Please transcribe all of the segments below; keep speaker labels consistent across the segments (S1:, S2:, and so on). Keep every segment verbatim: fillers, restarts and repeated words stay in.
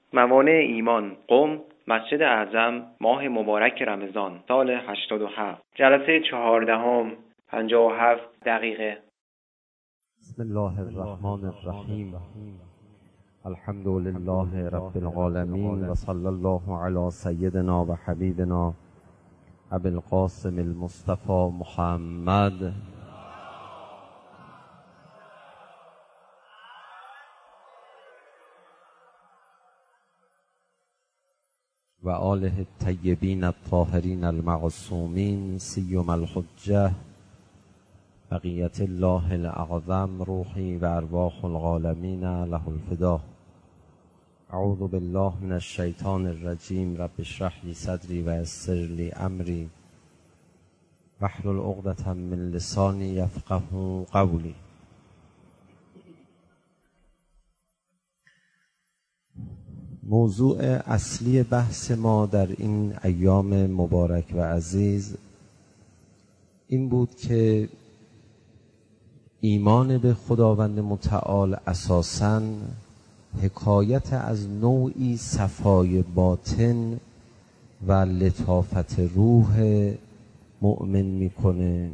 S1: موانع ایمان قم، مسجد اعظم، ماه مبارک رمضان، سال هشتاد و هفت، جلسه چهاردهم، پنجاه و هفت دقیقه.
S2: بسم الله الرحمن الرحیم. الحمد لله رب العالمین و صلی الله علی سیدنا و حبیبنا ابی القاسم المصطفى محمد و آله الطیبین الطاهرین المعصومین سیما الحجه بقیت الله الاعظم روحی و ارواح العالمین له الفدا. اعوذ بالله من الشیطان الرجیم. رب اشرح لی صدری و یسر لی امری واحلل عقدة من لسانی یفقهوا قولی. موضوع اصلی بحث ما در این ایام مبارک و عزیز این بود که ایمان به خداوند متعال اساساً حکایت از نوعی صفای باطن و لطافت روح مؤمن میکنه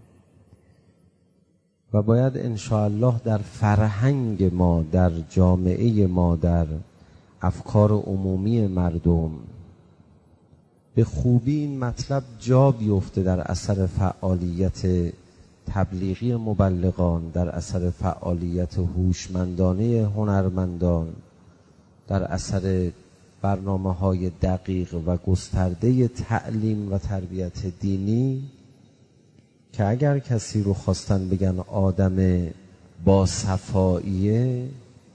S2: و باید انشاءالله در فرهنگ ما، در جامعه ما، در افکار عمومی مردم به خوبی این مطلب جا بیفته در اثر فعالیت تبلیغی مبلغان، در اثر فعالیت هوشمندانه هنرمندان، در اثر برنامه‌های دقیق و گسترده تعلیم و تربیت دینی، که اگر کسی رو خواستن بگن آدم با صفاییه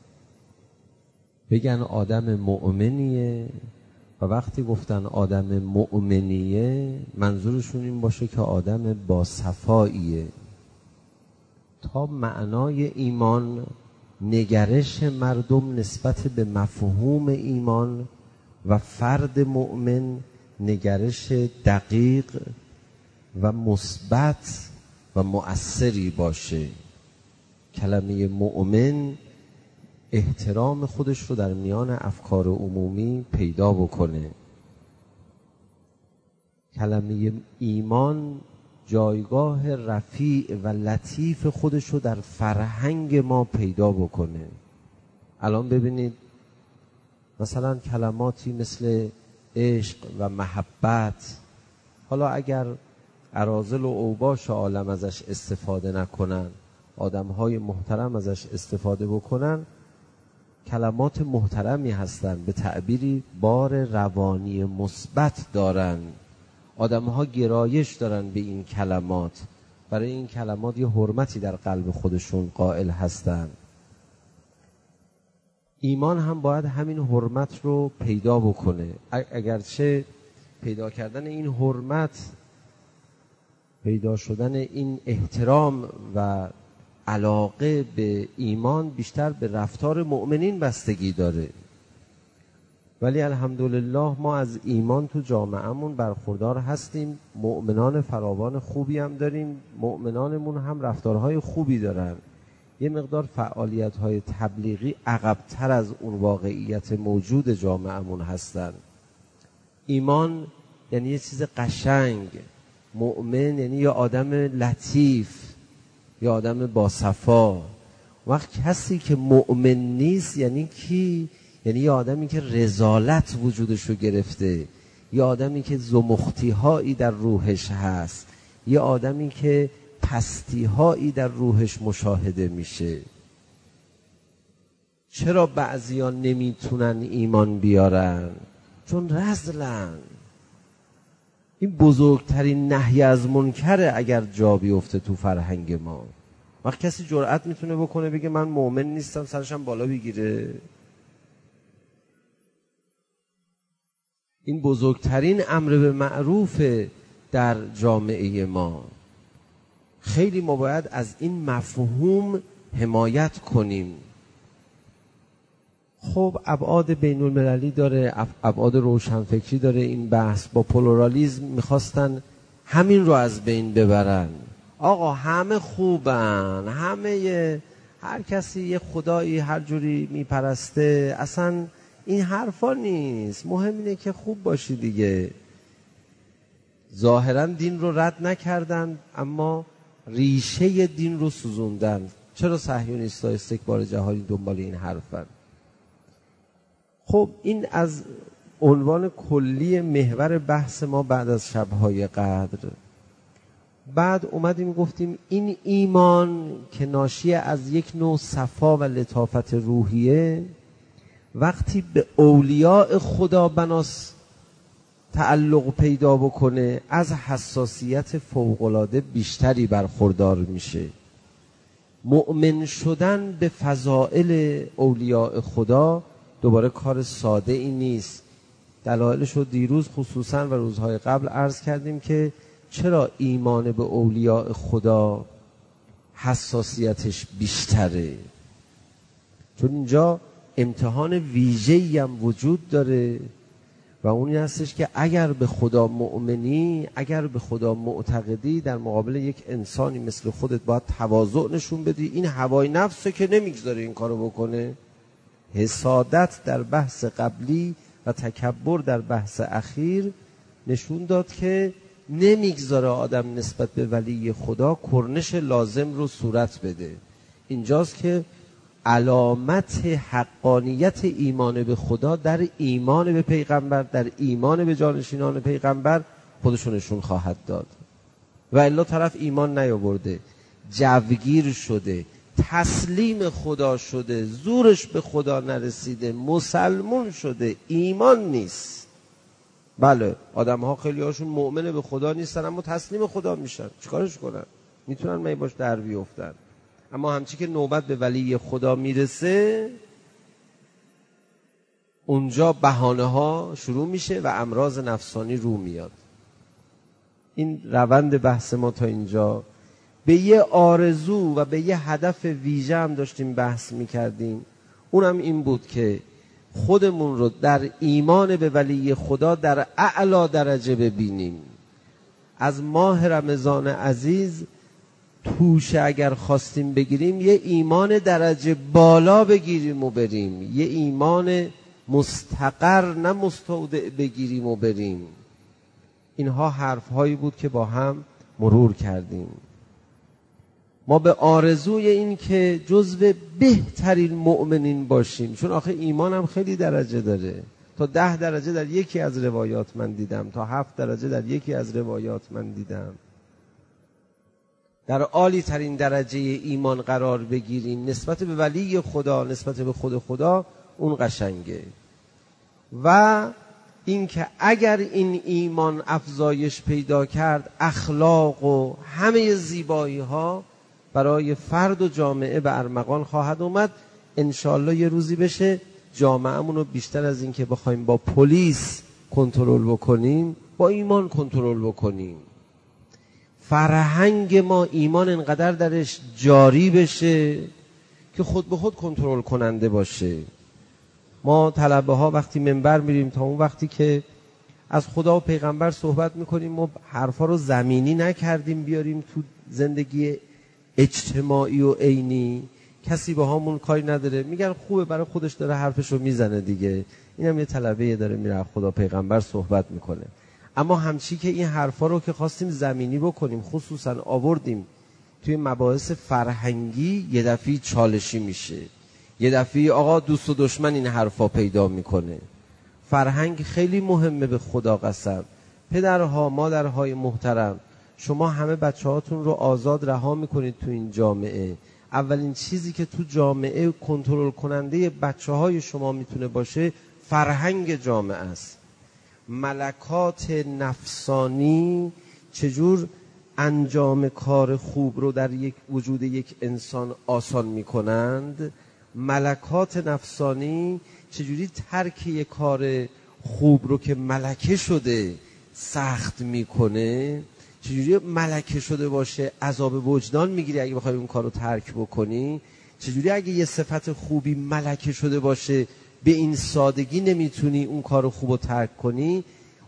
S2: بگن آدم مؤمنیه، و وقتی گفتن آدم مؤمنیه منظورشون این باشه که آدم با صفاییه. تا معنای ایمان، نگرش مردم نسبت به مفهوم ایمان و فرد مؤمن نگرش دقیق و مثبت و مؤثری باشه. کلمه مؤمن احترام خودش رو در میان افکار عمومی پیدا بکنه. کلمه ایمان جایگاه رفیع و لطیف خودش رو در فرهنگ ما پیدا بکنه. الان ببینید مثلا کلماتی مثل عشق و محبت، حالا اگر اراذل و اوباش عالم ازش استفاده نکنن، آدمهای محترم ازش استفاده بکنن، کلمات محترمی هستن، به تعبیری بار روانی مثبت دارن. آدمها گرایش دارن به این کلمات، برای این کلمات یه حرمتی در قلب خودشون قائل هستن. ایمان هم باید همین حرمت رو پیدا بکنه. اگرچه پیدا کردن این حرمت، پیدا شدن این احترام و علاقه به ایمان بیشتر به رفتار مؤمنین بستگی داره، ولی الحمدلله ما از ایمان تو جامعهمون برخوردار هستیم. مؤمنان فراوان خوبی هم داریم، مؤمنانمون هم رفتارهای خوبی دارن. یه مقدار فعالیت‌های تبلیغی عقب‌تر از اون واقعیت موجود جامعهمون هستن. ایمان یعنی یه چیز قشنگ، مؤمن یعنی یه آدم لطیف، یا آدم با صفا. وقت کسی که مؤمن نیست یعنی کی؟ یعنی یه آدمی که رذالت وجودش رو گرفته، یه آدمی که زمختی هایی در روحش هست، یه آدمی که پستی هایی در روحش مشاهده میشه. چرا بعضیا نمیتونن ایمان بیارن؟ چون رذلن. این بزرگترین نهی از منکره اگر جا بیفته تو فرهنگ ما. وقت کسی جرأت میتونه بکنه بگه من مؤمن نیستم، سرشم بالا بگیره. این بزرگترین امر به معروف در جامعه ما. خیلی ما باید از این مفهوم حمایت کنیم. خب ابعاد بین المللی داره، ابعاد روشنفکری داره. این بحث با پلورالیسم میخواستن همین رو از بین ببرن. آقا همه خوبن، همه هر کسی یه خدایی هر جوری میپرسته، اصلا این حرفا نیست. مهم اینه که خوب باشی دیگه. ظاهرا دین رو رد نکردن اما ریشه دین رو سوزوندن. چرا صهیونیست‌ها استکبار جهانی دنبال این حرفن؟ خب این از عنوان کلی محور بحث ما بعد از شب‌های قدر. بعد اومدیم گفتیم این ایمان که ناشی از یک نوع صفا و لطافت روحیه، وقتی به اولیاء خدا بناس تعلق پیدا بکنه از حساسیت فوق‌العاده بیشتری برخوردار میشه. مؤمن شدن به فضائل اولیاء خدا دوباره کار ساده ای نیست. دلایلش رو دیروز خصوصا و روزهای قبل عرض کردیم که چرا ایمان به اولیاء خدا حساسیتش بیشتره. چون اینجا امتحان ویژه‌ای هم وجود داره و اونی هستش که اگر به خدا مؤمنی، اگر به خدا معتقدی، در مقابل یک انسانی مثل خودت باید تواضع نشون بدی. این هوای نفسه که نمیگذاره این کارو بکنه. حسادت در بحث قبلی و تکبر در بحث اخیر نشون داد که نمیگذاره آدم نسبت به ولی خدا کرنش لازم رو صورت بده. اینجاست که علامت حقانیت ایمان به خدا در ایمان به پیغمبر، در ایمان به جانشینان پیغمبر خودشونشون خواهد داد. و الا طرف ایمان نیاورده، جوگیر شده، تسلیم خدا شده، زورش به خدا نرسیده، مسلمون شده، ایمان نیست. بله آدم ها خیلی هاشون مؤمن به خدا نیستن اما تسلیم خدا میشن. چیکارش کنن؟ میتونن می باش در بیفتن. اما همچی که نوبت به ولی خدا میرسه اونجا بهانه ها شروع میشه و امراض نفسانی رو میاد. این روند بحث ما تا اینجا. به یه آرزو و به یه هدف ویژه هم داشتیم بحث میکردیم. اونم این بود که خودمون رو در ایمان به ولی خدا در اعلی درجه ببینیم. از ماه رمضان عزیز توشه اگر خواستیم بگیریم یه ایمان درجه بالا بگیریم و بریم، یه ایمان مستقر نه مستودع بگیریم و بریم. اینها حرف هایی بود که با هم مرور کردیم. ما به آرزوی این که جزو بهترین مؤمنین باشیم، چون آخه ایمان هم خیلی درجه داره. تا ده درجه در یکی از روایات من دیدم، تا هفت درجه در یکی از روایات من دیدم. در عالی ترین درجه ایمان قرار بگیریم نسبت به ولی خدا، نسبت به خود خدا، اون قشنگه. و اینکه اگر این ایمان افزایش پیدا کرد، اخلاق و همه زیبایی ها برای فرد و جامعه به ارمغان خواهد اومد. انشالله یه روزی بشه جامعه‌مون رو بیشتر از این که بخوایم با پلیس کنترل بکنیم، با ایمان کنترل بکنیم. فرهنگ ما ایمان انقدر درش جاری بشه که خود به خود کنترل کننده باشه. ما طلبه ها وقتی منبر میریم تا اون وقتی که از خدا و پیغمبر صحبت میکنیم ما حرفا رو زمینی نکردیم بیاریم تو زندگی اجتماعی و عینی، کسی با همون کاری نداره، میگن خوبه برای خودش داره حرفشو میزنه دیگه، اینم یه طلبه داره میره خدا پیغمبر صحبت میکنه. اما همچی که این حرفا رو که خواستیم زمینی بکنیم، خصوصا آوردیم توی مباحث فرهنگی، یه دفعه چالشی میشه، یه دفعه آقا دوست و دشمن این حرفا پیدا میکنه. فرهنگ خیلی مهمه به خدا قسم. پدرها، مادرهای محترم، شما همه بچه هاتون رو آزاد رها میکنید تو این جامعه. اولین چیزی که تو جامعه کنترل کننده بچه های شما میتونه باشه فرهنگ جامعه است. ملکات نفسانی چجور انجام کار خوب رو در یک وجود یک انسان آسان میکنند، ملکات نفسانی چجوری ترک یک کار خوب رو که ملکه شده سخت میکنه، چجوری ملکه شده باشه عذاب وجدان میگیری اگه بخوای اون کار رو ترک بکنی، چجوری اگه یه صفت خوبی ملکه شده باشه به این سادگی نمیتونی اون کار خوب رو ترک کنی.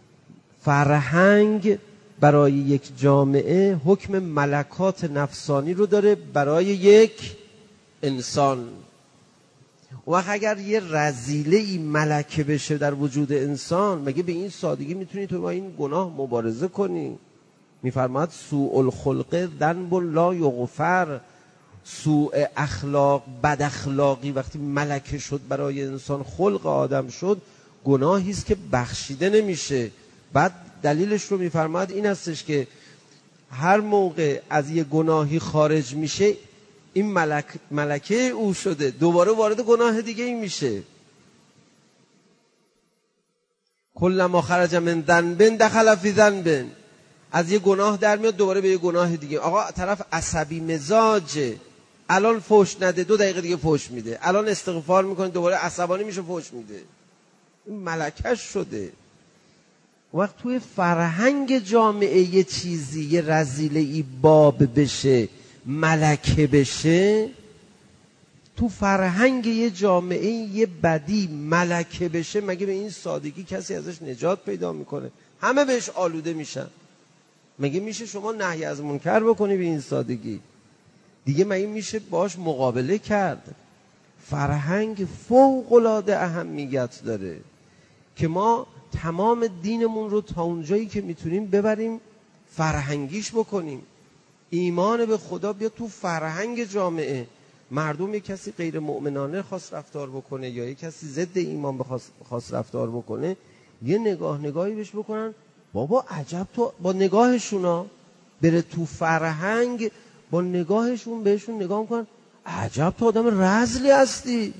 S2: فرهنگ برای یک جامعه حکم ملکات نفسانی رو داره برای یک انسان. و اگر یه رذیله‌ای ملکه بشه در وجود انسان، مگه به این سادگی میتونی تو با این گناه مبارزه کنی؟ میفرماد سوء الخلق ذنب لا یغفر. سوء اخلاق، بد اخلاقی وقتی ملکه شد برای انسان، خلق آدم شد، گناهی است که بخشیده نمیشه. بعد دلیلش رو میفرماد این هستش که هر موقع از یه گناهی خارج میشه، این ملک ملکه او شده، دوباره وارد گناه دیگه ای میشه. کلما خرج من ذنب دخل فی ذنب. از یه گناه در میاد دوباره به یه گناه دیگه. آقا طرف عصبی مزاجه، الان فوش نده دو دقیقه دیگه فوش میده، الان استغفار میکنه دوباره عصبانی میشه فوش میده. این ملکه شده. وقت توی فرهنگ جامعه یه چیزی، یه رذیله‌ای باب بشه، ملکه بشه، تو فرهنگ یه جامعه یه بدی ملکه بشه، مگه به این سادگی کسی ازش نجات پیدا میکنه؟ همه بهش آلوده میشن. مگه میشه شما نهی از منکر بکنی به این سادگی؟ دیگه مگه میشه باش مقابله کرد؟ فرهنگ فوق العاده اهمیت داره که ما تمام دینمون رو تا اونجایی که میتونیم ببریم فرهنگیش بکنیم. ایمان به خدا بیاد تو فرهنگ جامعه. مردم یک کسی غیر مؤمنانه خواست رفتار بکنه یا یک کسی ضد ایمان خواست رفتار بکنه، یه نگاه نگاهی بهش بکنن، بابا عجب تو با نگاهشونا بره تو فرهنگ، با نگاهشون بهشون نگاه میکنن، عجب تو آدم رذلی هستی،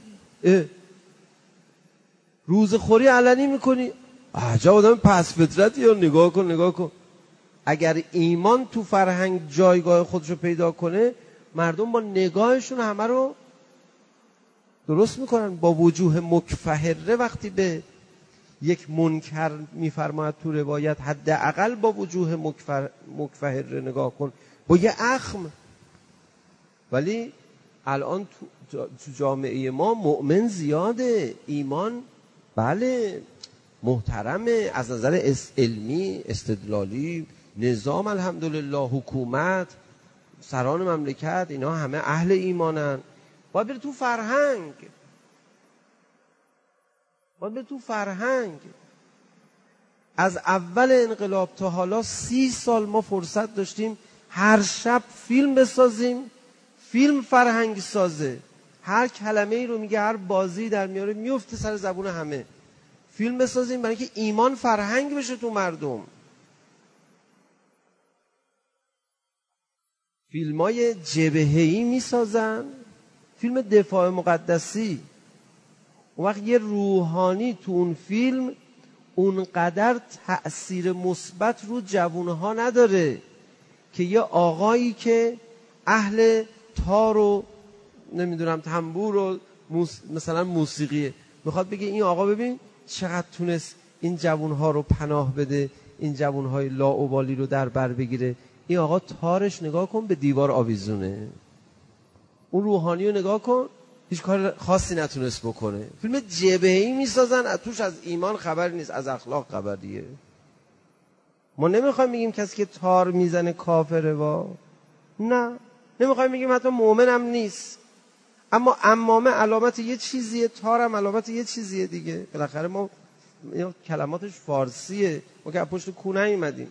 S2: روز خوری علنی میکنی، عجب آدم پس فطرتی، یا نگاه کن نگاه کن. اگر ایمان تو فرهنگ جایگاه خودشو پیدا کنه، مردم با نگاهشون همه رو درست میکنن. با وجوه مکفهره وقتی به یک منکر میفرماید تو روایت، حداقل با وجوه مکفهره نگاه کن، با یه اخم. ولی الان تو جامعه ما مؤمن زیاده، ایمان بله محترمه، از نظر علمی استدلالی، نظام الحمدلله، حکومت، سران مملکت، اینا همه اهل ایمانن. باید بره تو فرهنگ، باید بره تو فرهنگ. از اول انقلاب تا حالا سی سال ما فرصت داشتیم هر شب فیلم بسازیم، فیلم فرهنگ سازه، هر کلمه ای رو میگه، هر بازی در میاره میفته سر زبون همه، فیلم بسازیم برای اینکه ایمان فرهنگ بشه تو مردم. فیلمای جبهه‌ای میسازن، فیلم دفاع مقدسی، اون وقت یه روحانی تو اون فیلم اونقدر تأثیر مثبت رو جوانها نداره که یه آقایی که اهل تار و نمیدونم تنبور و موس... مثلا موسیقیه، میخواد بگه این آقا ببین چقدر تونست این جوانها رو پناه بده، این جوانهای لاابالی رو در بر بگیره. این آقا تارش نگاه کن به دیوار آویزونه، اون روحانی رو نگاه کن هیچ کار خاصی نتونست بکنه. فیلم جبهه‌ای میسازن، توش از ایمان خبری نیست، از اخلاق خبریه. ما نمیخوایم بگیم کسی که تار میزنه کافره، وا نه، نمیخوایم بگیم حتی مؤمنم نیست، اما امامه علامت یه چیزیه، تارم علامت یه چیزیه دیگه. بالاخره ما کلماتش فارسیه، ما که پشت کو نیومدیم.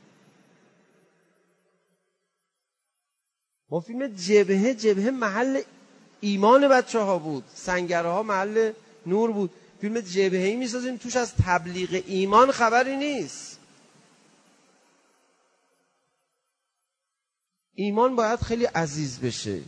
S2: ما فیلم جبهه، جبهه محل ایمان بچه ها بود، سنگره ها محل نور بود. فیلم جبهه‌ای میسازیم توش از تبلیغ ایمان خبری نیست. ایمان باید خیلی عزیز بشه،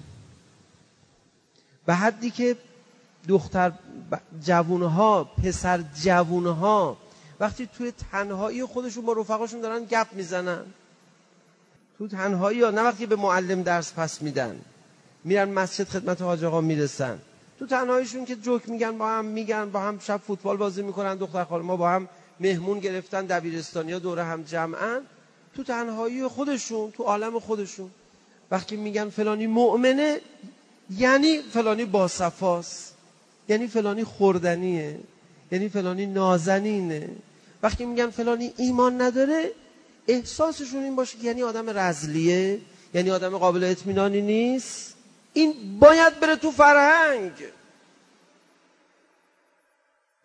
S2: به حدی که دختر جوونها، پسر جوونها وقتی توی تنهایی خودشون با رفقاشون دارن گپ میزنن، تو تنهایی ها، نه وقتی به معلم درس پس میدن، میرن مسجد خدمت حاج آقا میرسن، تو تنهاییشون که جوک میگن، با هم میگن، با هم شب فوتبال بازی میکنن، دختر خاله ما با هم مهمون گرفتن، دبیرستانیا دوره هم جمعن، تو تنهایی خودشون، تو عالم خودشون. وقتی میگن فلانی مؤمنه، یعنی فلانی باصفاست، یعنی فلانی خوردنیه، یعنی فلانی نازنینه. وقتی میگن فلانی ایمان نداره، احساسشون این باشه که یعنی آدم رذلیه، یعنی آدم قابل اطمینانی نیست. این باید بره تو فرهنگ.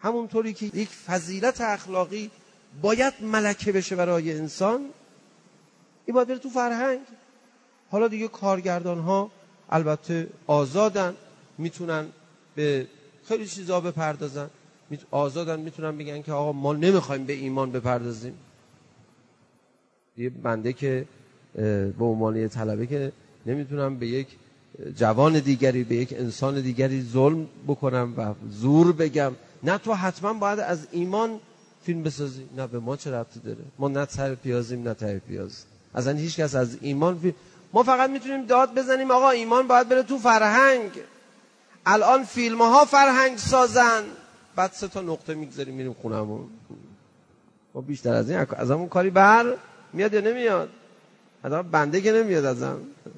S2: همونطوری که یک فضیلت اخلاقی باید ملکه بشه برای انسان، این باید بره تو فرهنگ. حالا دیگه کارگردان ها البته آزادن، میتونن به خیلی چیزا بپردازن، آزادن میتونن بگن که آقا ما نمیخوایم به ایمان بپردازیم. یه بنده که به عنوان طلبه که نمیتونم به یک جوان دیگری، به یک انسان دیگری ظلم بکنم و زور بگم نه تو حتما باید از ایمان فیلم بسازی. نه به ما چه ربطی داره؟ ما نه سر پیازیم نه ته پیاز. اصلا هیچ کس از ایمان فیلم... ما فقط میتونیم داد بزنیم آقا ایمان باید بره تو فرهنگ. الان فیلم ها فرهنگ سازن، بعد سه تا نقطه میگذاریم میریم خونمون. ما بیشتر از این از همون کاری بر میاد یا نمیاد؟ حالا بنده که نمیاد ازم.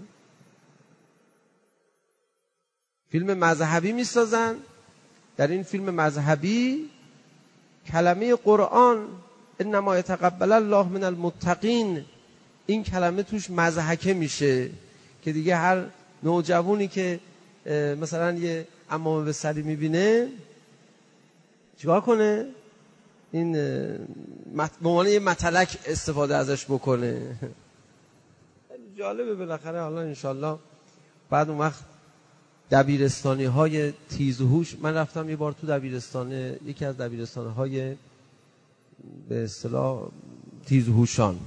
S2: فیلم مذهبی میسازن، در این فیلم مذهبی کلمه قرآن انما یتقبل الله من المتقین، این کلمه توش مضحکه میشه که دیگه هر نوجوانی که مثلا یه عمامه به سری میبینه چیکار کنه؟ این به عنوان یه متلک استفاده ازش بکنه. جالبه بالاخره. حالا انشالله بعد اون وقت دبیرستانی های تیزهوش، من رفتم یه بار تو دبیرستان، یکی از دبیرستان های به اصطلاح تیزهوشان،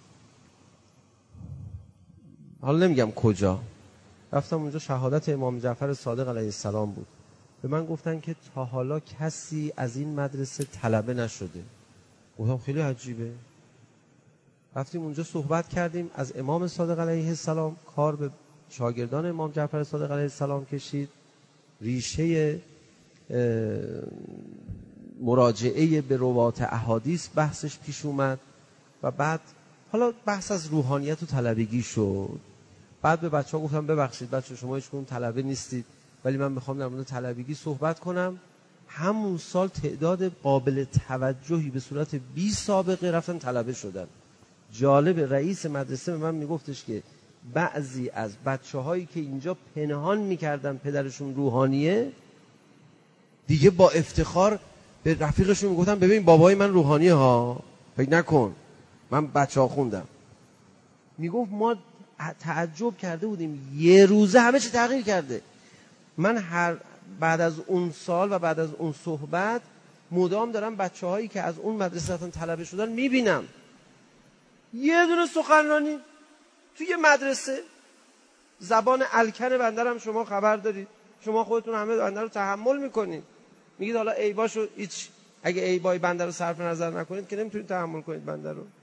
S2: حالا نمیگم کجا، رفتم اونجا شهادت امام جعفر صادق علیه السلام بود. به من گفتن که تا حالا کسی از این مدرسه طلبه نشده. گفتم خیلی عجیبه. رفتیم اونجا صحبت کردیم، از امام صادق علیه السلام کار به شاگردان امام جعفر صادق علیه السلام کشید، ریشه مراجعه به روات احادیث بحثش پیش اومد و بعد حالا بحث از روحانیت و طلبگی شد. بعد به بچه ها گفتم ببخشید بچه شما هیچ کدوم طلبه نیستید، ولی من میخوام در مورد طلبگی صحبت کنم. همون سال تعداد قابل توجهی به صورت بی سابقه رفتن طلبه شدن. جالب، رئیس مدرسه به من میگفتش که بعضی از بچه هایی که اینجا پنهان میکردن پدرشون روحانیه، دیگه با افتخار به رفیقشون میگفتن ببین بابای من روحانیه ها، فکر نکن من بچه ها خوندم. میگفت ما تعجب کرده بودیم یه روزه همه چی تغییر کرده. من هر بعد از اون سال و بعد از اون صحبت مدام دارم بچه هایی که از اون مدرسه رفتن طلبه شدن میبینم. یه دونه سخنرانی توی یه مدرسه، زبان الکن بنده هم شما خبر دارید، شما خودتون همه بنده رو تحمل میکنید، میگید حالا عیباشو هیچ، اگه عیبای بنده رو صرف نظر نکنید که نمیتونید تحمل کنید بنده رو.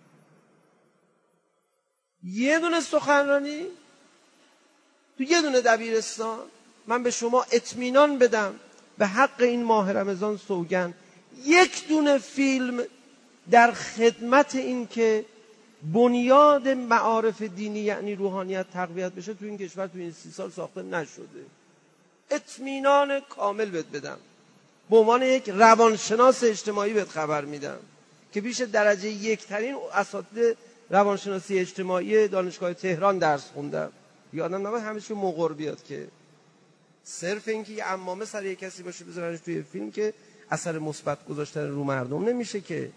S2: یه دونه سخنرانی تو یه دونه دبیرستان. من به شما اطمینان بدم به حق این ماه رمضان سوگند، یک دونه فیلم در خدمت این که بنیاد معارف دینی یعنی روحانیت تقویت بشه تو این کشور تو این سی سال ساخته نشده. اطمینان کامل بهت بدم، به عنوان یک روانشناس اجتماعی بهت خبر میدم که بیش درجه یک ترین اساتید روانشناسی اجتماعی دانشگاه تهران درس خوندم. یادم نمیاد همه چی مغر بیاد که صرف اینکه یه عمامه سر یک کسی باشه بذارنش توی فیلم که اثر مثبت گذاشتن رو مردم نمیشه که.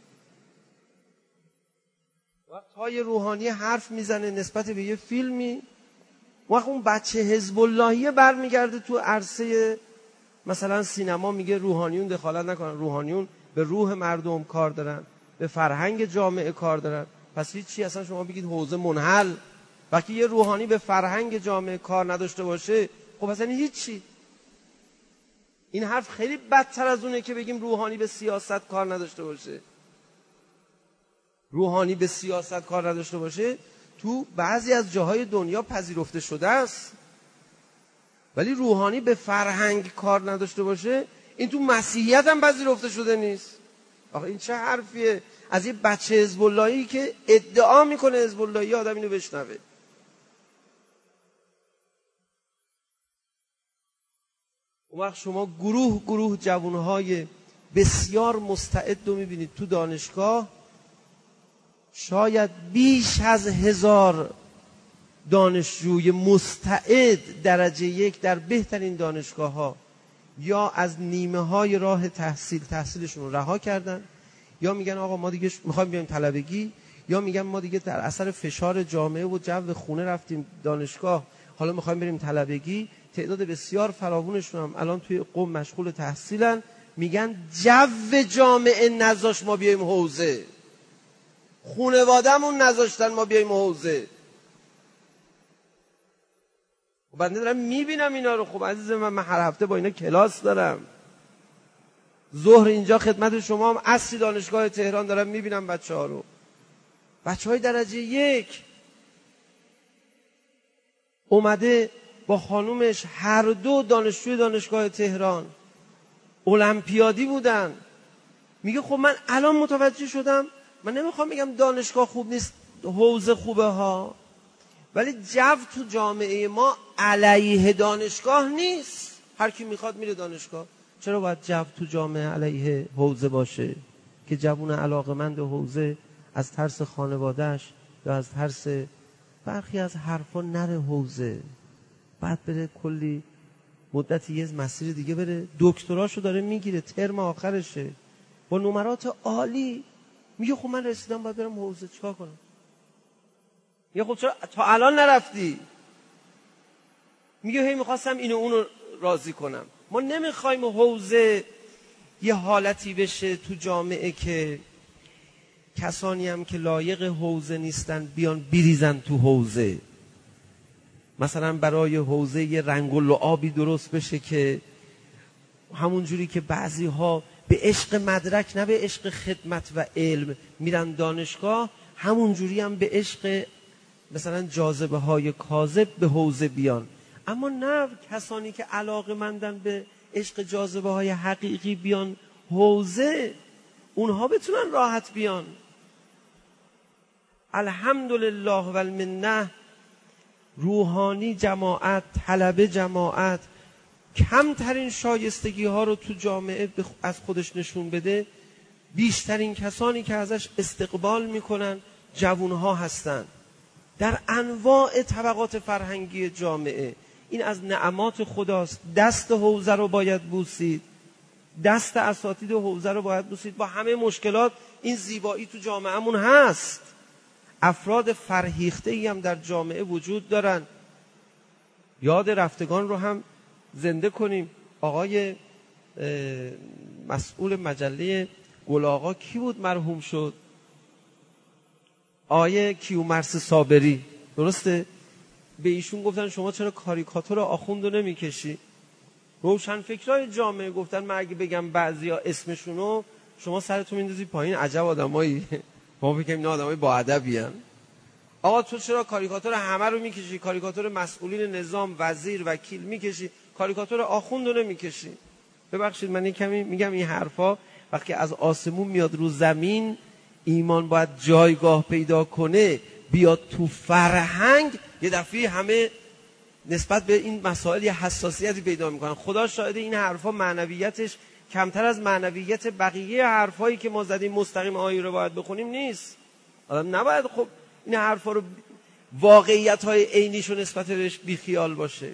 S2: وقت های روحانی حرف میزنه نسبت به یه فیلمی، وقت اون بچه حزب اللهیه برمیگرده تو عرصه مثلا سینما میگه روحانیون دخالت نکنن، روحانیون به روح مردم کار دارن، به فرهنگ جامعه کار دارن. پس هیچ چی اصلا شما بگید حوزه منحل. وقتی یه روحانی به فرهنگ جامعه کار نداشته باشه خب اصلا هیچ چی. این حرف خیلی بدتر از اونه که بگیم روحانی به سیاست کار نداشته باشه. روحانی به سیاست کار نداشته باشه تو بعضی از جاهای دنیا پذیرفته شده است، ولی روحانی به فرهنگ کار نداشته باشه این تو مسیحیت هم پذیرفته شده نیست. آخه این چه حرفیه از یه بچه حزب اللهی که ادعا میکنه حزب اللهی آدم اینو بشنوه؟ اون وقت شما گروه گروه جوانهای بسیار مستعد رو میبینید تو دانشگاه، شاید بیش از هزار دانشجوی مستعد درجه یک در بهترین دانشگاه ها یا از نیمه های راه تحصیل تحصیلشون رو رها کردن، یا میگن آقا ما دیگه میخوایم بیایم طلبگی، یا میگن ما دیگه در اثر فشار جامعه و جو خونه رفتیم دانشگاه، حالا میخوایم بریم طلبگی. تعداد بسیار فراوونشون هم الان توی قم مشغول تحصیلن، میگن جو جامعه نذاشت ما بیایم حوزه، خانواده‌مون نذاشتن ما بیایم حوزه. بنده دارم میبینم اینا رو. خب عزیز من، من هر هفته با اینا کلاس دارم، ظهر اینجا خدمت شما هم عصر دانشگاه تهران دارم میبینم بچه ها رو، بچه های درجه یک اومده با خانومش هر دو دانشجوی دانشگاه تهران المپیادی بودن. میگه خب من الان متوجه شدم، من نمیخوام بگم دانشگاه خوب نیست، حوزه خوبه ها، ولی جو تو جامعه ما علیه دانشگاه نیست. هر کی میخواد میره دانشگاه. چرا باید جو تو جامعه علیه حوزه باشه که جوون علاقمند حوزه از ترس خانوادهش یا از ترس برخی از حرفا نره حوزه، بعد بره کلی مدتی یه مسیر دیگه بره، دکتراشو داره میگیره، ترم آخرشه با نمرات عالی، میگه خب من رسیدم باید برم حوزه، چیکار کنم؟ میگه خب چرا تا الان نرفتی؟ میگه هی میخواستم اینو اونو راضی کنم. ما نمیخوایم حوزه یه حالتی بشه تو جامعه که کسانی هم که لایق حوزه نیستن بیان بریزن تو حوزه. مثلا برای حوزه یه رنگ و لعابی درست بشه که همون جوری که بعضی ها به عشق مدرک نه به عشق خدمت و علم میرن دانشگاه، همون جوری هم به عشق مثلا جاذبه های کاذب به حوزه بیان. اما نه کسانی که علاقه‌مندن به عشق جاذبه های حقیقی بیان حوزه، اونها بتونن راحت بیان. الحمدلله و المنه روحانی جماعت، طلبه جماعت کمترین شایستگی ها رو تو جامعه از خودش نشون بده، بیشترین کسانی که ازش استقبال میکنن جوانها هستن در انواع طبقات فرهنگی جامعه. این از نعمات خداست. دست حوزه رو باید بوسید، دست اساتید حوزه رو باید بوسید. با همه مشکلات این زیبایی تو جامعهمون هست. افراد فرهیخته‌ای هم در جامعه وجود دارن. یاد رفتگان رو هم زنده کنیم. آقای مسئول مجله گل آقا کی بود مرحوم شد؟ آقای کیومرث صابری، درسته؟ به ایشون گفتن شما چرا کاریکاتور آخوند رو نمی‌کشی؟ روشن فکرای جامعه گفتن من اگه بگم بعضیا اسمشونو شما سرتون میندازی پایین، عجب آدمایی، ما فکر کنیم اینا آدمای با ادبی ان. آقا تو چرا کاریکاتور همه رو می‌کشی؟ کاریکاتور مسئولین نظام، وزیر، وکیل می‌کشی، کاریکاتور آخوند رو نمی‌کشی؟ ببخشید من کمی میگم این حرفا وقتی از آسمون میاد رو زمین، ایمان باید جایگاه پیدا کنه، بیاد تو فرهنگ، یه دفعه همه نسبت به این مسائل یه حساسیتی پیدا میکنن. خدا شاهده این حرفا معنویتش کمتر از معنویت بقیه حرفایی که ما زدیم مستقیم آیه رو باید بخونیم نیست. آدم نباید خب این حرفا رو واقعیت‌های عینیشو نسبت بهش بیخیال باشه.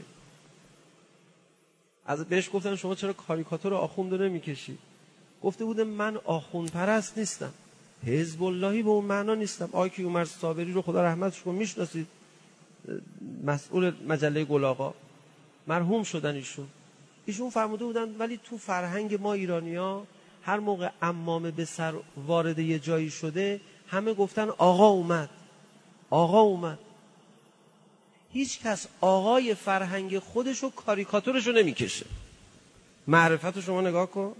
S2: از بهش گفتن شما چرا کاریکاتور آخوند رو نمی‌کشی؟ گفته بوده من آخوند پرست نیستم، حزب اللهی به اون معنا نیستم. آقای کیومرث صابری رو خدا رحمتش کنه میشناسید، مسئول مجله گل آقا، مرحوم شدن ایشون. ایشون فرموده بودن ولی تو فرهنگ ما ایرانی‌ها هر موقع عمامه به سر وارد یه جایی شده همه گفتن آقا اومد، آقا اومد. هیچ کس آقای فرهنگ خودشو کاریکاتورشو نمیکشه. معرفتو شما نگاه کن.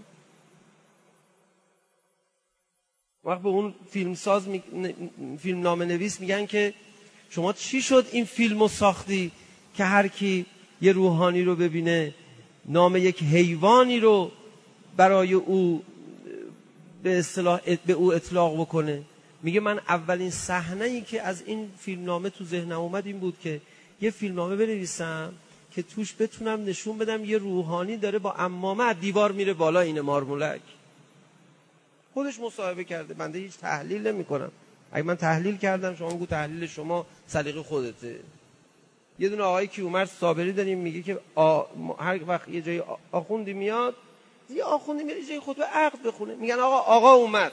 S2: وقت به اون فیلمساز می... فیلم نامه نویس میگن که شما چی شد این فیلمو ساختی که هر کی یه روحانی رو ببینه نام یک حیوانی رو برای او به اصطلاح به او اطلاق بکنه؟ میگه من اولین صحنه‌ای که از این فیلمنامه تو ذهنم اومد این بود که یه فیلمنامه بنویسم که توش بتونم نشون بدم یه روحانی داره با عمامه از دیوار میره بالا، این مارمولک. خودش مصاحبه کرده، بنده هیچ تحلیل نمی کنم. اگه من تحلیل کردم شما بگو تحلیل شما سلیقه خودته. یه دونه آقای کیومرث صابری داریم میگه که آ... هر وقت یه جای آخوندی میاد، یه آخوندی میره جای خطبه عقد بخونه، میگن آقا آقا اومد.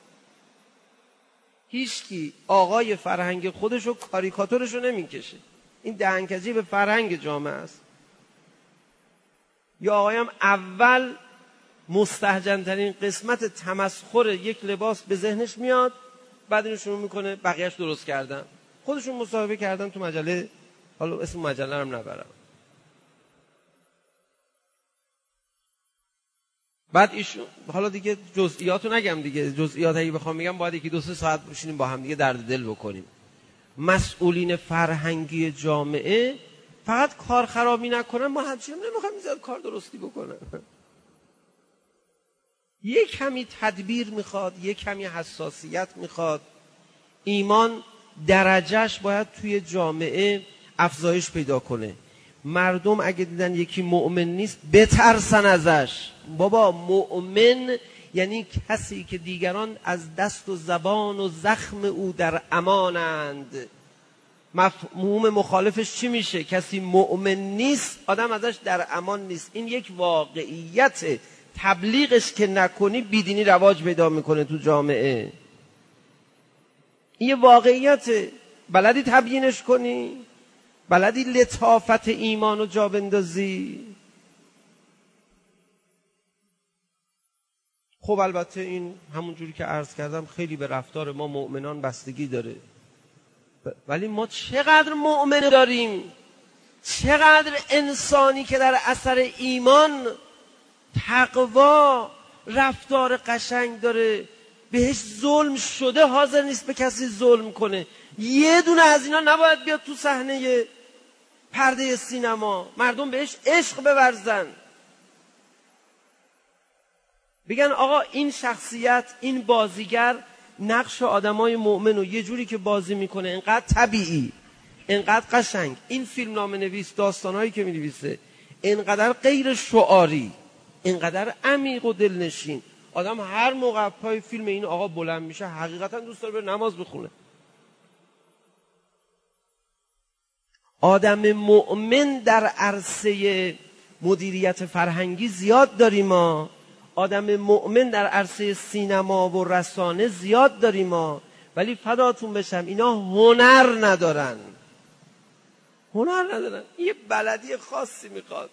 S2: هیچکی آقای فرهنگ خودشو کاریکاتورشو نمیکشه. این دهنکجی به فرهنگ جامعه است. یا آقایم اول مستهجن‌ترین قسمت تمسخر یک لباس به ذهنش میاد، بعد اینو شروع میکنه بقیه‌اش درست کردن. خودشون مصاحبه کردن تو مجله، حالا اسم مجله هم نبرم. بعد ایشون حالا دیگه جزئیاتو نگم دیگه، جزئیات اگه بخوام بگم باید یکی دو سه ساعت بشینیم با هم دیگه درد دل بکنیم. مسئولین فرهنگی جامعه فقط کار خرابی نکنن، ما همچنین نمیخوایم زیاد کار درستی بکنن. یک کمی تدبیر میخواد، یک کمی حساسیت میخواد. ایمان درجهش باید توی جامعه افزایش پیدا کنه. مردم اگه دیدن یکی مؤمن نیست بترسن ازش. بابا مؤمن یعنی کسی که دیگران از دست و زبان و زخم او در امانند. مفهوم مخالفش چی میشه؟ کسی مؤمن نیست آدم ازش در امان نیست. این یک واقعیت. تبلیغش که نکنی بیدینی رواج پیدا میکنه تو جامعه. این یه واقعیت. بلدی تبیینش کنی؟ بلدی لطافت ایمانو جا بندازی؟ خب البته این همون جوری که عرض کردم خیلی به رفتار ما مؤمنان بستگی داره. ولی ما چقدر مؤمن داریم، چقدر انسانی که در اثر ایمان تقوا رفتار قشنگ داره، بهش ظلم شده حاضر نیست به کسی ظلم کنه. یه دونه از اینا نباید بیاد تو صحنه پرده سینما، مردم بهش عشق بورزن، بگن آقا این شخصیت، این بازیگر نقش آدمای مؤمن رو یه جوری که بازی میکنه انقدر طبیعی، انقدر قشنگ، این فیلم نام نویس داستانهایی که می‌نویسه انقدر غیر شعاری، انقدر عمیق و دلنشین، آدم هر موقع پای فیلم این آقا بلند میشه حقیقتا دوست داره بره نماز بخونه. آدم مؤمن در عرصه مدیریت فرهنگی زیاد داریم ما، آدم مؤمن در عرصه سینما و رسانه زیاد داریم ما، ولی فداتون بشم اینا هنر ندارن. هنر ندارن. یه بلدی خاصی میخواد.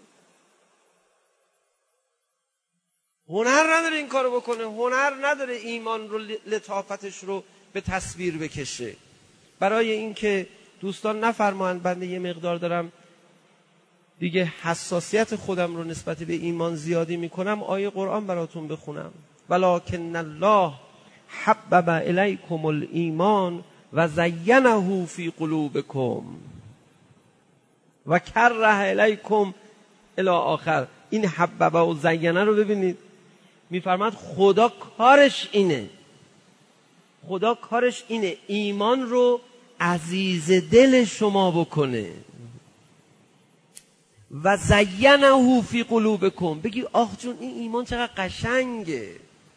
S2: هنر نداره این کارو بکنه، هنر نداره ایمان رو لطافتش رو به تصویر بکشه. برای اینکه دوستان نفرمایند بنده یه مقدار دارم دیگه حساسیت خودم رو نسبت به ایمان زیادی میکنم، آیه قرآن براتون بخونم. ولکن الله حبب الیکم الایمان و زینه فی قلوبکم و کره الیکم الی آخر. این حبب و زینه رو ببینید، میفرماد خدا کارش اینه، خدا کارش اینه ایمان رو عزیز دل شما بکنه. و زینه فی قلوبکم، بگی آخ جون این ایمان چقدر قشنگه،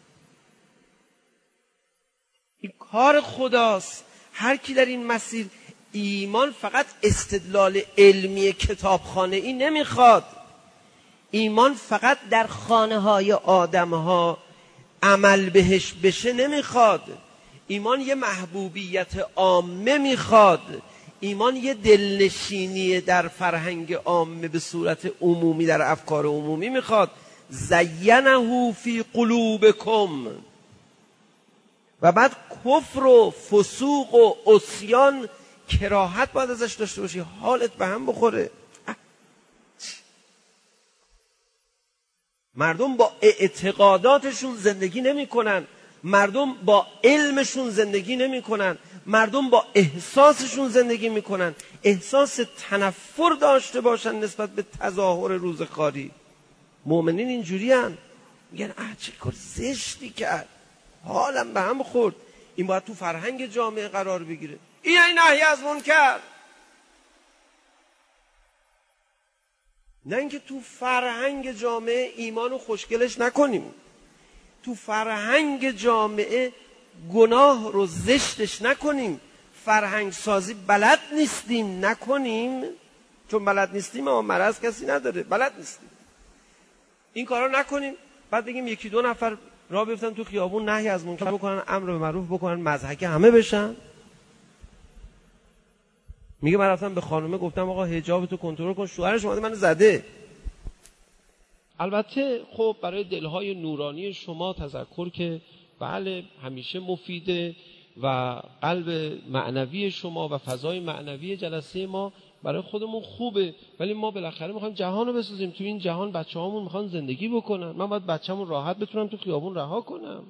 S2: این کار خداست. هر کی در این مسیر، ایمان فقط استدلال علمی کتابخانه ای نمیخواد، ایمان فقط در خانه های آدم ها عمل بهش بشه نمیخواد، ایمان یه محبوبیت عامه میخواد، ایمان یه دلنشینی در فرهنگ عامه به صورت عمومی در افکار عمومی میخواد. زینه فی قلوبکم. و بعد کفر و فسوق و عصیان کراهت باید ازش داشته باشی، حالت به هم بخوره. مردم با اعتقاداتشون زندگی نمی کنن، مردم با علمشون زندگی نمی کنن، مردم با احساسشون زندگی می کنن. احساس تنفر داشته باشن نسبت به تظاهر روزخواری. مؤمنین اینجوری هن، میگن اه چه کار زشتی کرد، حالم به هم خورد. این باید تو فرهنگ جامعه قرار بگیره. این این نهی از منکر، نه اینکه تو فرهنگ جامعه ایمانو خوشگلش نکنیم، تو فرهنگ جامعه گناه رو زشتش نکنیم، فرهنگ سازی بلد نیستیم نکنیم، چون بلد نیستیم اما مرض کسی نداره، بلد نیستیم این کارا نکنیم، بعد بگیم یکی دو نفر راه بیفتن تو خیابون نهی از منکر بکنن، امر به معروف بکنن، مضحک همه بشن. میگه من رفتم به خانومه گفتم آقا حجابتو کنترل کن، شوهرش اومده منو زده. البته خب برای دلهای نورانی شما تذکر که بله همیشه مفیده و قلب معنوی شما و فضای معنوی جلسه ما برای خودمون خوبه، ولی ما بالاخره میخوایم جهان رو بسازیم. تو این جهان بچه‌هامون میخوان زندگی بکنن، من باید بچه‌مون راحت بتونم تو خیابون رها کنم.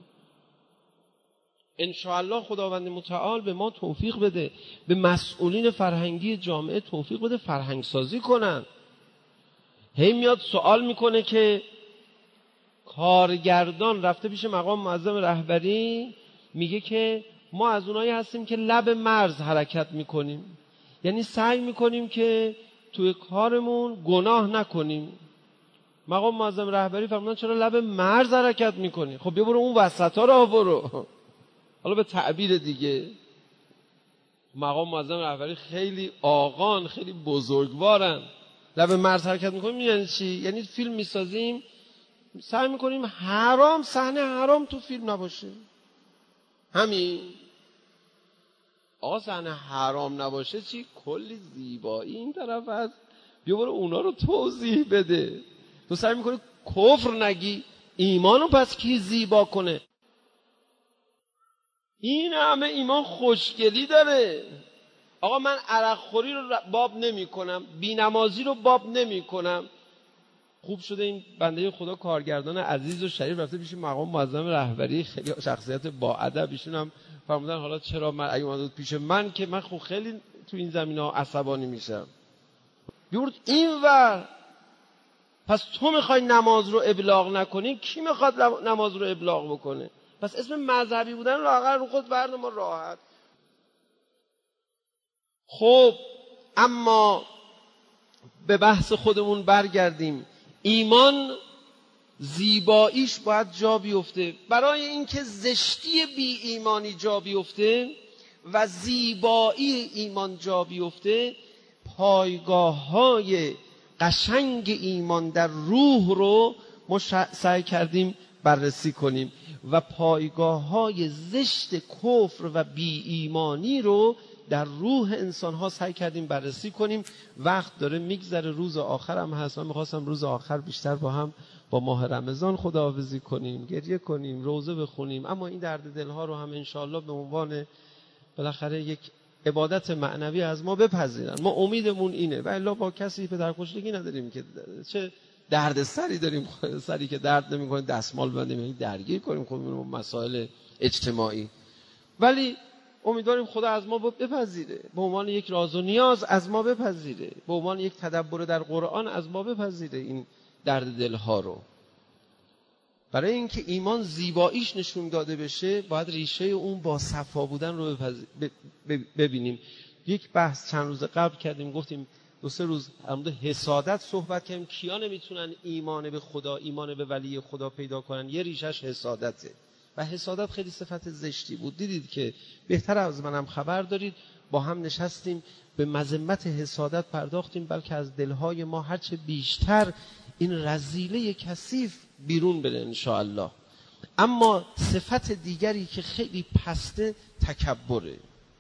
S2: ان شاء الله خداوند متعال به ما توفیق بده، به مسئولین فرهنگی جامعه توفیق بده فرهنگ سازی کنن. هی میاد سوال میکنه که کارگردان رفته پیش مقام معظم رهبری میگه که ما از اونایی هستیم که لب مرز حرکت میکنیم، یعنی سعی میکنیم که توی کارمون گناه نکنیم. مقام معظم رهبری فرمودن چرا لب مرز حرکت میکنی؟ خب بیا برو اون وسطا راه برو. حالا به تعبیر دیگه مقام معظم رهبری خیلی آقان، خیلی بزرگوارن. لب مرز حرکت میکنیم یعنی چی؟ یعنی فیلم میسازیم سعی میکنیم حرام، صحنه حرام تو فیلم نباشه. همین. آقا صحنه حرام نباشه چی؟ کلی زیبایی این طرف هست، بیا برو اونا رو توضیح بده. تو سعی میکنی کفر نگی، ایمانو پس کی زیبا کنه؟ این همه ایمان خوشگلی داره. آقا من عرق خوری رو باب نمی کنم، بی‌نمازی رو باب نمی کنم. خوب شده این بنده خدا کارگردان عزیز و شریف رفته پیش مقام معظم رهبری، خیلی شخصیت با ادب، ایشون هم فرمودن حالا چرا من اگه اومد پیش من که من خب خیلی تو این زمینه‌ها عصبانی میشم. بیورد اینور. پس تو میخوای نماز رو ابلاغ نکنی، کی میخواد نماز رو ابلاغ بکنه؟ پس اسم مذهبی بودن رو لااقل رو خود برد ما راحت. خب اما به بحث خودمون برگردیم. ایمان زیباییش باید جا بیفته. برای اینکه زشتی بی ایمانی جا بیفته و زیبایی ایمان جا بیفته، پایگاه های قشنگ ایمان در روح رو ما سعی کردیم بررسی کنیم و پایگاه های زشت کفر و بی ایمانی رو در روح انسان ها سعی کردیم بررسی کنیم. وقت داره میگذره، روز آخر هم هست. من میخواستم روز آخر بیشتر با هم با ماه رمضان خداحافظی کنیم، گریه کنیم، روزه بخونیم، اما این درد دلها رو هم انشاءالله به عنوان بالاخره یک عبادت معنوی از ما بپذیرن. ما امیدمون اینه و الا با کسی پدرکشتگی نداریم که چه درد سری داریم، سری که درد نمیکنه دستمال ببندیم یعنی درگیر کنیم خودمون مسائل اجتماعی، ولی امیدواریم خدا از ما بپذیره، به عنوان یک راز و نیاز از ما بپذیره، به عنوان یک تدبر در قرآن از ما بپذیره این درد دلها رو. برای اینکه ایمان زیباییش نشون داده بشه باید ریشه اون با صفا بودن رو ببینیم. یک بحث چند روز قبل کردیم، گفتیم دو سه روز در مورد حسادت صحبت کردیم. کیا نمیتونن ایمان به خدا، ایمان به ولی خدا پیدا کنن؟ یه ریشش حسادته و حسادت خیلی صفت زشتی بود. دیدید که بهتر از منم خبر دارید، با هم نشستیم به مذمت حسادت پرداختیم، بلکه از دلهای ما هرچه بیشتر این رذیله کثیف بیرون بره انشاءالله. اما صفت دیگری که خیلی پسته تکبره.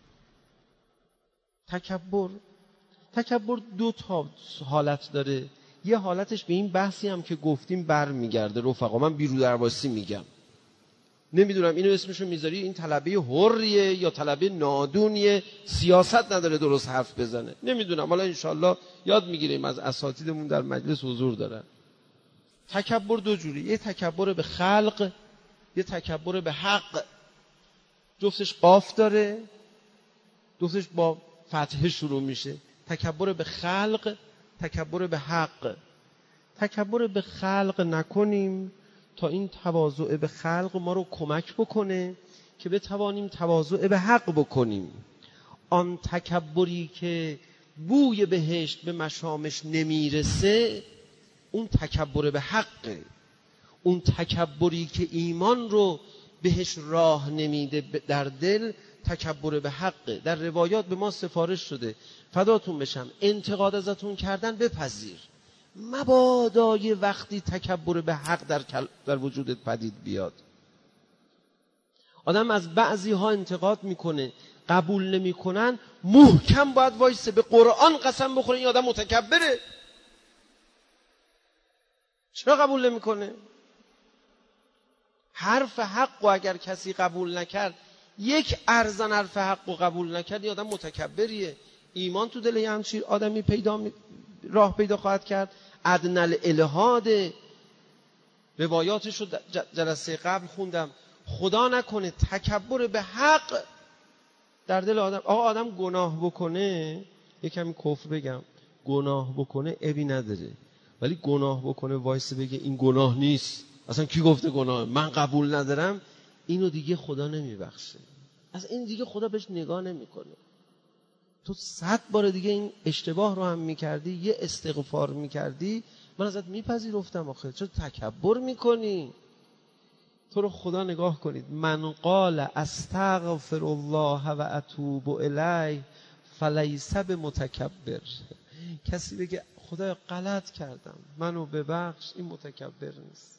S2: تکبر تکبر دو تا حالت داره. یه حالتش به این بحثی هم که گفتیم بر میگرده. رفقا من بیرو درواسی میگم، نمیدونم اینو اسمشو میذاری این طلبه حریه یا طلبه نادونیه، سیاست نداره درست حرف بزنه، نمیدونم، حالا انشالله یاد میگیریم، از اساتیدمون در مجلس حضور دارن. تکبر دو جوری، یه تکبر به خلق، یه تکبر به حق. جفتش قاف داره، جفتش با فتحه شروع میشه. تکبر به خلق، تکبر به حق. تکبر به خلق نکنیم تا این تواضع به خلق ما رو کمک بکنه که بتوانیم تواضع به حق بکنیم. آن تکبری که بوی بهشت به مشامش نمیرسه اون تکبر به حقه. اون تکبری که ایمان رو بهش راه نمیده در دل تکبر به حقه. در روایات به ما سفارش شده فداتون بشم انتقاد ازتون کردن بپذیر، مبادا یه وقتی تکبر به حق در, کل... در وجودت پدید بیاد. آدم از بعضی ها انتقاد میکنه قبول نمیکنن، محکم باید وایسه به قرآن قسم بخوره این آدم متکبره. چرا قبول نمیکنه؟ حرف حق و اگر کسی قبول نکرد، یک ارزن حرف حق و قبول نکرد، این آدم متکبریه. ایمان تو دل یه همچین آدمی پیدا می... راه پیدا خواهد کرد. ادنی الالحاد روایاتش رو جلسه قبل خوندم. خدا نکنه تکبر به حق در دل آدم. آقا آدم گناه بکنه، یکمی کفر بگم، گناه بکنه عیبی نداره، ولی گناه بکنه وایس بگه این گناه نیست، اصلا کی گفته گناه، من قبول ندارم، اینو دیگه خدا نمیبخشه. از این دیگه خدا بهش نگاه نمیکنه. تو صد بار دیگه این اشتباه رو هم میکردی، یه استغفار میکردی، من ازت میپذیرفتم. آخه چرا تکبر میکنی؟ تو رو خدا نگاه کنید. من قال استغفر الله و اتوب الیه فلیس بمتکبر. کسی بگه خدایا غلط کردم منو ببخش، این متکبر نیست.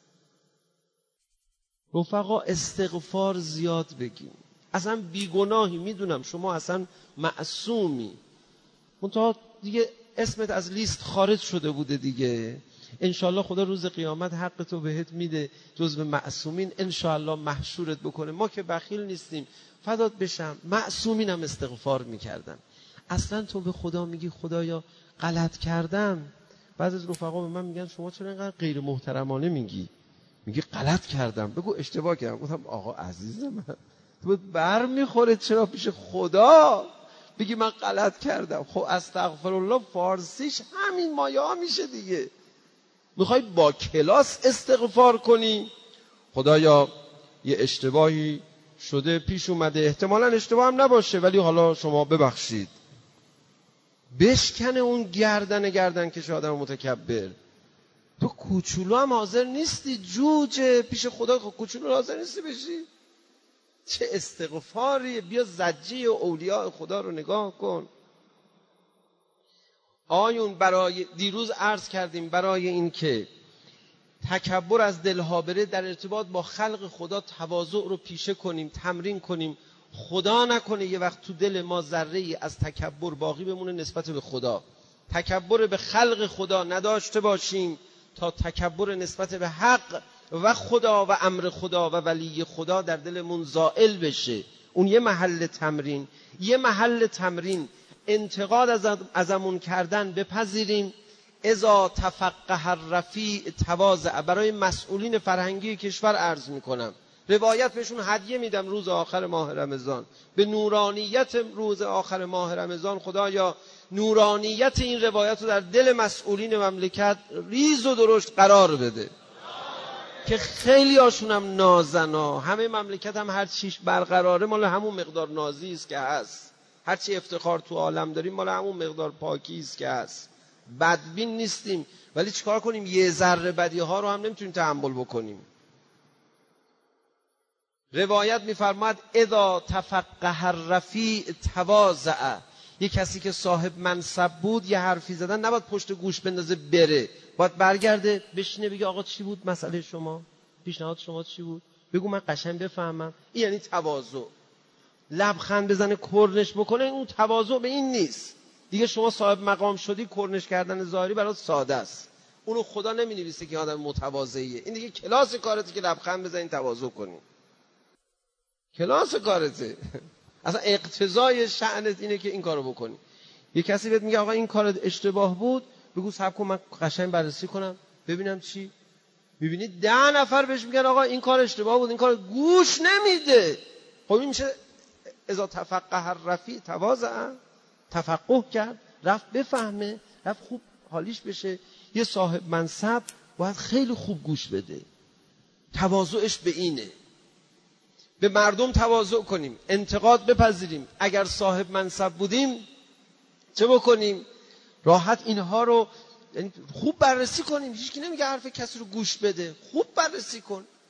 S2: رفقا استغفار زیاد بگیم. اصلا بیگناهی، میدونم شما اصلا معصومی، منتها دیگه اسمت از لیست خارج شده بوده دیگه. انشالله خدا روز قیامت حق تو بهت میده، جزو معصومین انشالله محشورت بکنه. ما که بخیل نیستیم، فدات بشم، معصومین هم استغفار میکردن. اصلا تو به خدا میگی خدایا غلط کردم. بعضی از رفقا به من میگن شما چرا اینقدر غیر محترمانه میگی؟ میگی غلط کردم، بگو اشتباه کردم. گفتم آقا عزیزم تو بر میخوره چرا پیش خدا بگی من غلط کردم؟ خب استغفرالله فارسیش همین مایه ها میشه دیگه. میخوای با کلاس استغفار کنی، خدایا یه اشتباهی شده پیش اومده، احتمالاً اشتباه هم نباشه ولی حالا شما ببخشید. بشکنه اون گردن گردن کش آدم متکبر. تو کوچولو هم حاضر نیستی، جوجه پیش خدا کوچولو حاضر نیستی بشی. چه استغفاریه. بیا زجه اولیاء خدا رو نگاه کن. آیون برای دیروز عرض کردیم برای این که تکبر از دلها بره، در ارتباط با خلق خدا تواضع رو پیشه کنیم، تمرین کنیم. خدا نکنه یه وقت تو دل ما ذره‌ای از تکبر باقی بمونه نسبت به خدا. تکبر به خلق خدا نداشته باشیم تا تکبر نسبت به حق و خدا و امر خدا و ولی خدا در دلمون زائل بشه. اون یه محل تمرین. یه محل تمرین انتقاد از ازمون کردن بپذیریم. اذا تفقه الرفیع تواضع. برای مسئولین فرهنگی کشور عرض میکنم، روایت بهشون هدیه میدم روز آخر ماه رمضان، به نورانیت روز آخر ماه رمضان. خدایا نورانیت این روایت رو در دل مسئولین مملکت ریز و درشت قرار بده که خیلی هاشونم نازنا. همه مملکت هم هر چیش برقراره مال همون مقدار نازی است که هست، هر چی افتخار تو عالم داریم مال همون مقدار پاکی است که هست. بدبین نیستیم ولی چیکار کنیم؟ یه ذره بدی ها رو هم نمیتونیم تحمل بکنیم. روایت میفرماد اذا تفقه الرفیع تواضع. یه کسی که صاحب منصب بود یه حرفی زدن نباید پشت گوش بندازه بره، باید برگرده بشینه بگه آقا چی بود مسئله شما، پیشنهاد شما چی بود، بگو من قشنگ بفهمم. این یعنی تواضع. لبخند بزنه کرنش بکنه، اون تواضع به این نیست. دیگه شما صاحب مقام شدی، کرنش کردن ظاهری برات ساده است. اونو خدا نمی‌نویسه که آدم متواضعیه. این دیگه کلاس کارته که لبخند بزنی تواضع کنی. کلاس کارته. اصلا اقتضای شأنت اینه که این کارو بکنی. یه کسی بهت میگه آقا این کار اشتباه بود، بگو صبر کن من قشنگ بررسی کنم ببینم چی. می‌بینی ده نفر بهش میگن آقا این کار اشتباه بود، این کار گوش نمیده. خب این میشه اذا تفقه الرفیع تواضع. تفقه کرد، رفت بفهمه، رفت خوب حالیش بشه. یه صاحب منصب باید خیلی خوب گوش بده. تواضعش به اینه. به مردم تواضع کنیم، انتقاد بپذیریم. اگر صاحب منصب بودیم چه بکنیم؟ راحت اینها رو یعنی خوب بررسی کنیم. هیچ کی نمیگه حرف کسی رو گوش بده، خوب بررسی کن.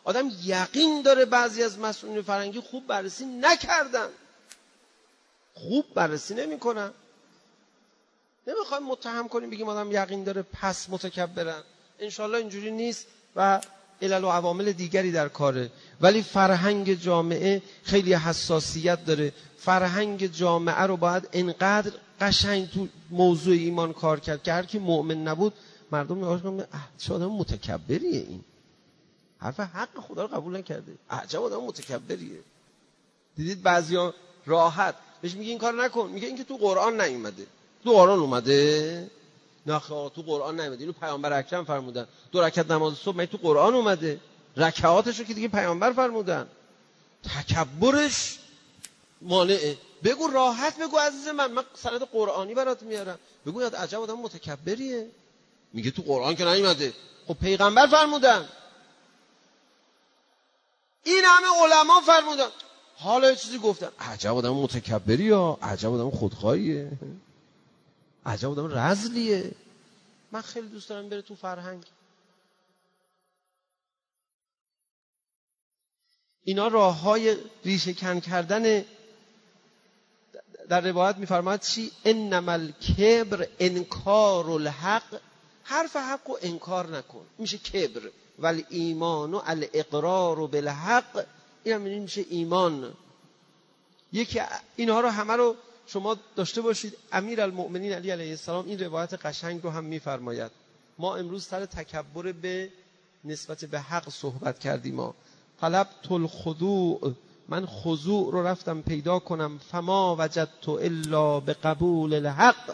S2: آدم یقین داره بعضی از مسئولین فرهنگی خوب بررسی نکردن، خوب بررسی نمی‌کنن. نمیخوایم متهم کنیم بگیم آدم یقین داره پس متکبرن، انشالله اینجوری نیست و علل و عوامل دیگری در کاره. ولی فرهنگ جامعه خیلی حساسیت داره. فرهنگ جامعه رو باید انقدر قشنگ تو موضوع ایمان کار کرد که هر کی مؤمن نبود مردم نگاهش کنن چه آدم متکبریه، این حرف حق خدا رو قبول نکرده، عجب آدم متکبریه. دیدید بعضیا راحت بهش میگه این کار نکن، میگه این که تو قرآن نیومده. تو قرآن اومده؟ نه تو قرآن نیومده، اینو پیامبر اکرم فرمودن. دو رکعت نماز صبح مگه تو قرآن اومده؟ رکعاتشو که دیگه پیامبر فرمودن. تکبرش مانعه. بگو راحت بگو عزیز من، من سند قرآنی برات میارم. بگو عجب آدم متکبریه، میگه تو قرآن که نیومده. خب پیغمبر فرمودن، این همه علما فرمودن، حالا یه چیزی گفتن عجب آدم متکبریه، عجب آدم خودخواهیه، عجب آدم رذلیه. من خیلی دوست دارم بره تو فرهنگ. اینا راههای ریشه کن کردن. در روایت میفرماید چی؟ انما الکبر انکار الحق، حرف حق رو انکار نکن، میشه کبر. ولی ایمان و الاقرار بالحق، این هم میشه ایمان. یکی اینها رو همه رو شما داشته باشید. امیرالمؤمنین علی علیه السلام این روایت قشنگ رو هم میفرماید. ما امروز سر تکبر به نسبت به حق صحبت کردیم. ما طلبت الخضوع، من خضوع رو رفتم پیدا کنم، فما وجدت الا بقبول الحق.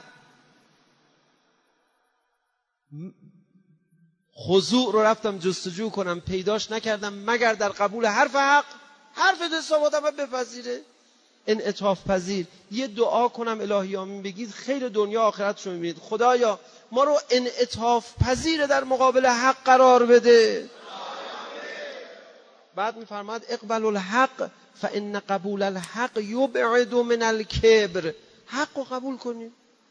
S2: خضوع رو رفتم جستجو کنم، پیداش نکردم مگر در قبول حرف حق. حرف حساب آدم بپذیره، انعطاف پذیر. یه دعا کنم الهی آمین بگید، خیر دنیا آخرت شو میبینید. خدایا ما رو انعطاف پذیر در مقابل حق قرار بده. بعد میفرماد اقبل الحق فان قبول الحق یبعد من الکبر. حق رو قبول کنید.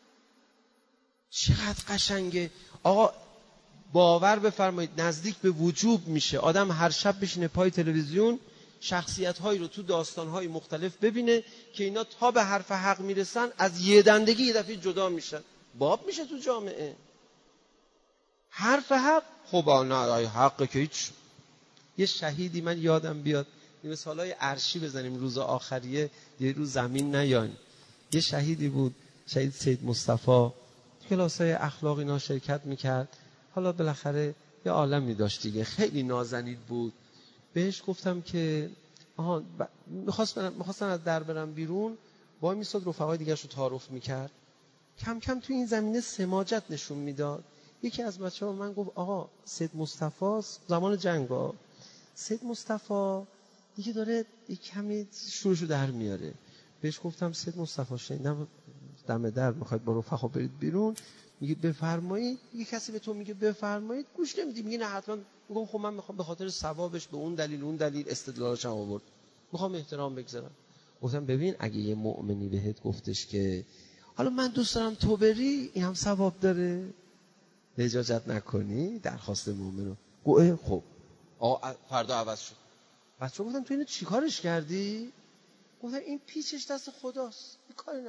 S2: چقدر قشنگه آقا. باور بفرمایید نزدیک به وجوب میشه آدم هر شب بشینه پای تلویزیون شخصیت‌هایی رو تو داستان‌های مختلف ببینه که اینا تا به حرف حق میرسن از یه دندگی یه دفعه جدا میشن. باب میشه تو جامعه حرف حق. خب نه حق که هیچ. یه شهیدی من یادم بیاد، این مثالای عرشی بزنیم روز آخریه، یه روز زمین نیاین. یه شهیدی بود، شهید سید مصطفی، کلاسای اخلاق اینا شرکت میکرد. حالا بالاخره یه عالمی داشت دیگه، خیلی نازنین بود. بهش گفتم که آها ب... میخواست برم... میخواستم از در برم بیرون، وای میستاد رفقای دیگرش رو تعارف میکرد. کم کم تو این زمینه سماجت نشون میداد. یکی از بچه‌ها من گفت آقا سید مصطفی زمان جنگا، سید مصطفی دیگه داره یک کمی شورشو در میاره. بهش گفتم سید مصطفی شنیدم دم در میخواید با رفقا برید بیرون، میگه بفرمایید. یه کسی به تو میگه بفرمایید گوش نمیدی، میگه نه حتما. میگم خب من میخوام به خاطر ثوابش به اون دلیل اون دلیل استدلالش هم آورد، میخوام احترام بگذارم. گفتم ببین اگه یه مؤمنی بهت گفتش که حالا من دوست دارم تو بری، این هم ثواب داره، لجاجت نکنی، درخواست مؤمنو. گفت خب آقا فردا عوض شد. بچه‌ها گفتن تو اینو چیکارش کردی؟ گفتن این پیچش دست خداست، این کاری نه.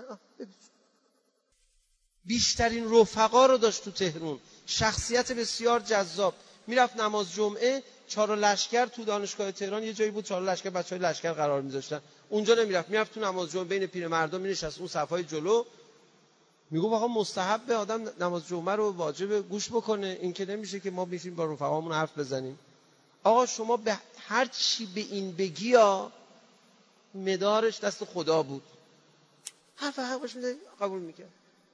S2: بیشترین رفقا رو داشت تو تهران، شخصیت بسیار جذاب. میرفت نماز جمعه، چهار لشکر تو دانشگاه تهران یه جایی بود، چهار لشکر بچهای لشکر قرار میذاشتن، اونجا نمیرفت، میرفت تو نماز جمعه بین پیرمردم مینشست اون صفای جلو. میگفت آقا مستحب آدم نماز جمعه رو واجب گوش بکنه، این که نمیشه که ما میشیم با رفقامون حرف بزنیم. آقا شما به هر چی به این بگی ها مدارش دست خدا بود. حرف حقش میده قبول میکرد.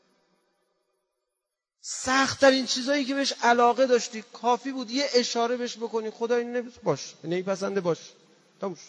S2: سخت ترین چیزایی که بهش علاقه داشتی کافی بود یه اشاره بهش بکنی، خدا این نمیپسنده باش، نمیپسنده باش، تموش.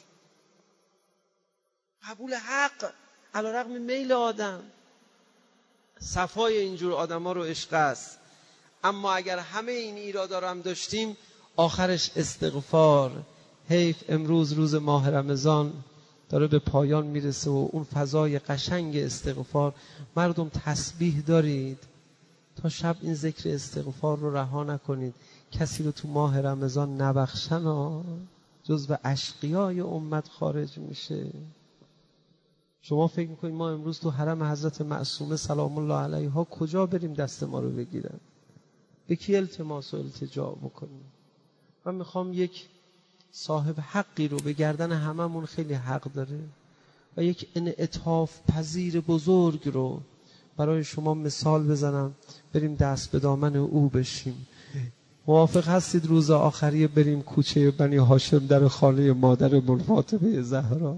S2: قبول حق علیرغم میل آدم. صفای اینجور آدما رو عشق است. اما اگر همه این ایرادا رو هم داشتیم آخرش استغفار. حیف امروز روز ماه رمضان داره به پایان میرسه و اون فضای قشنگ استغفار. مردم تسبیح دارید، تا شب این ذکر استغفار رو رها نکنید. کسی رو تو ماه رمضان نبخشن ها. جزو اشقیای امت خارج میشه. شما فکر میکنید ما امروز تو حرم حضرت معصومه سلام الله علیها کجا بریم دست ما رو بگیرن؟ به کی التماس و التجا بکنیم؟ من میخوام یک صاحب حقی رو، به گردن هممون خیلی حق داره و یک انعطاف پذیر بزرگ رو برای شما مثال بزنم، بریم دست به دامن او بشیم. موافق هستید روز آخریه بریم کوچه بنی هاشم در خانه مادرمون فاطمه زهرا؟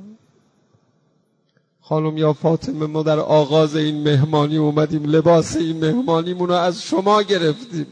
S2: خانم یا فاطمه، ما در آغاز این مهمانی اومدیم لباس این مهمانیمون رو از شما گرفتیم.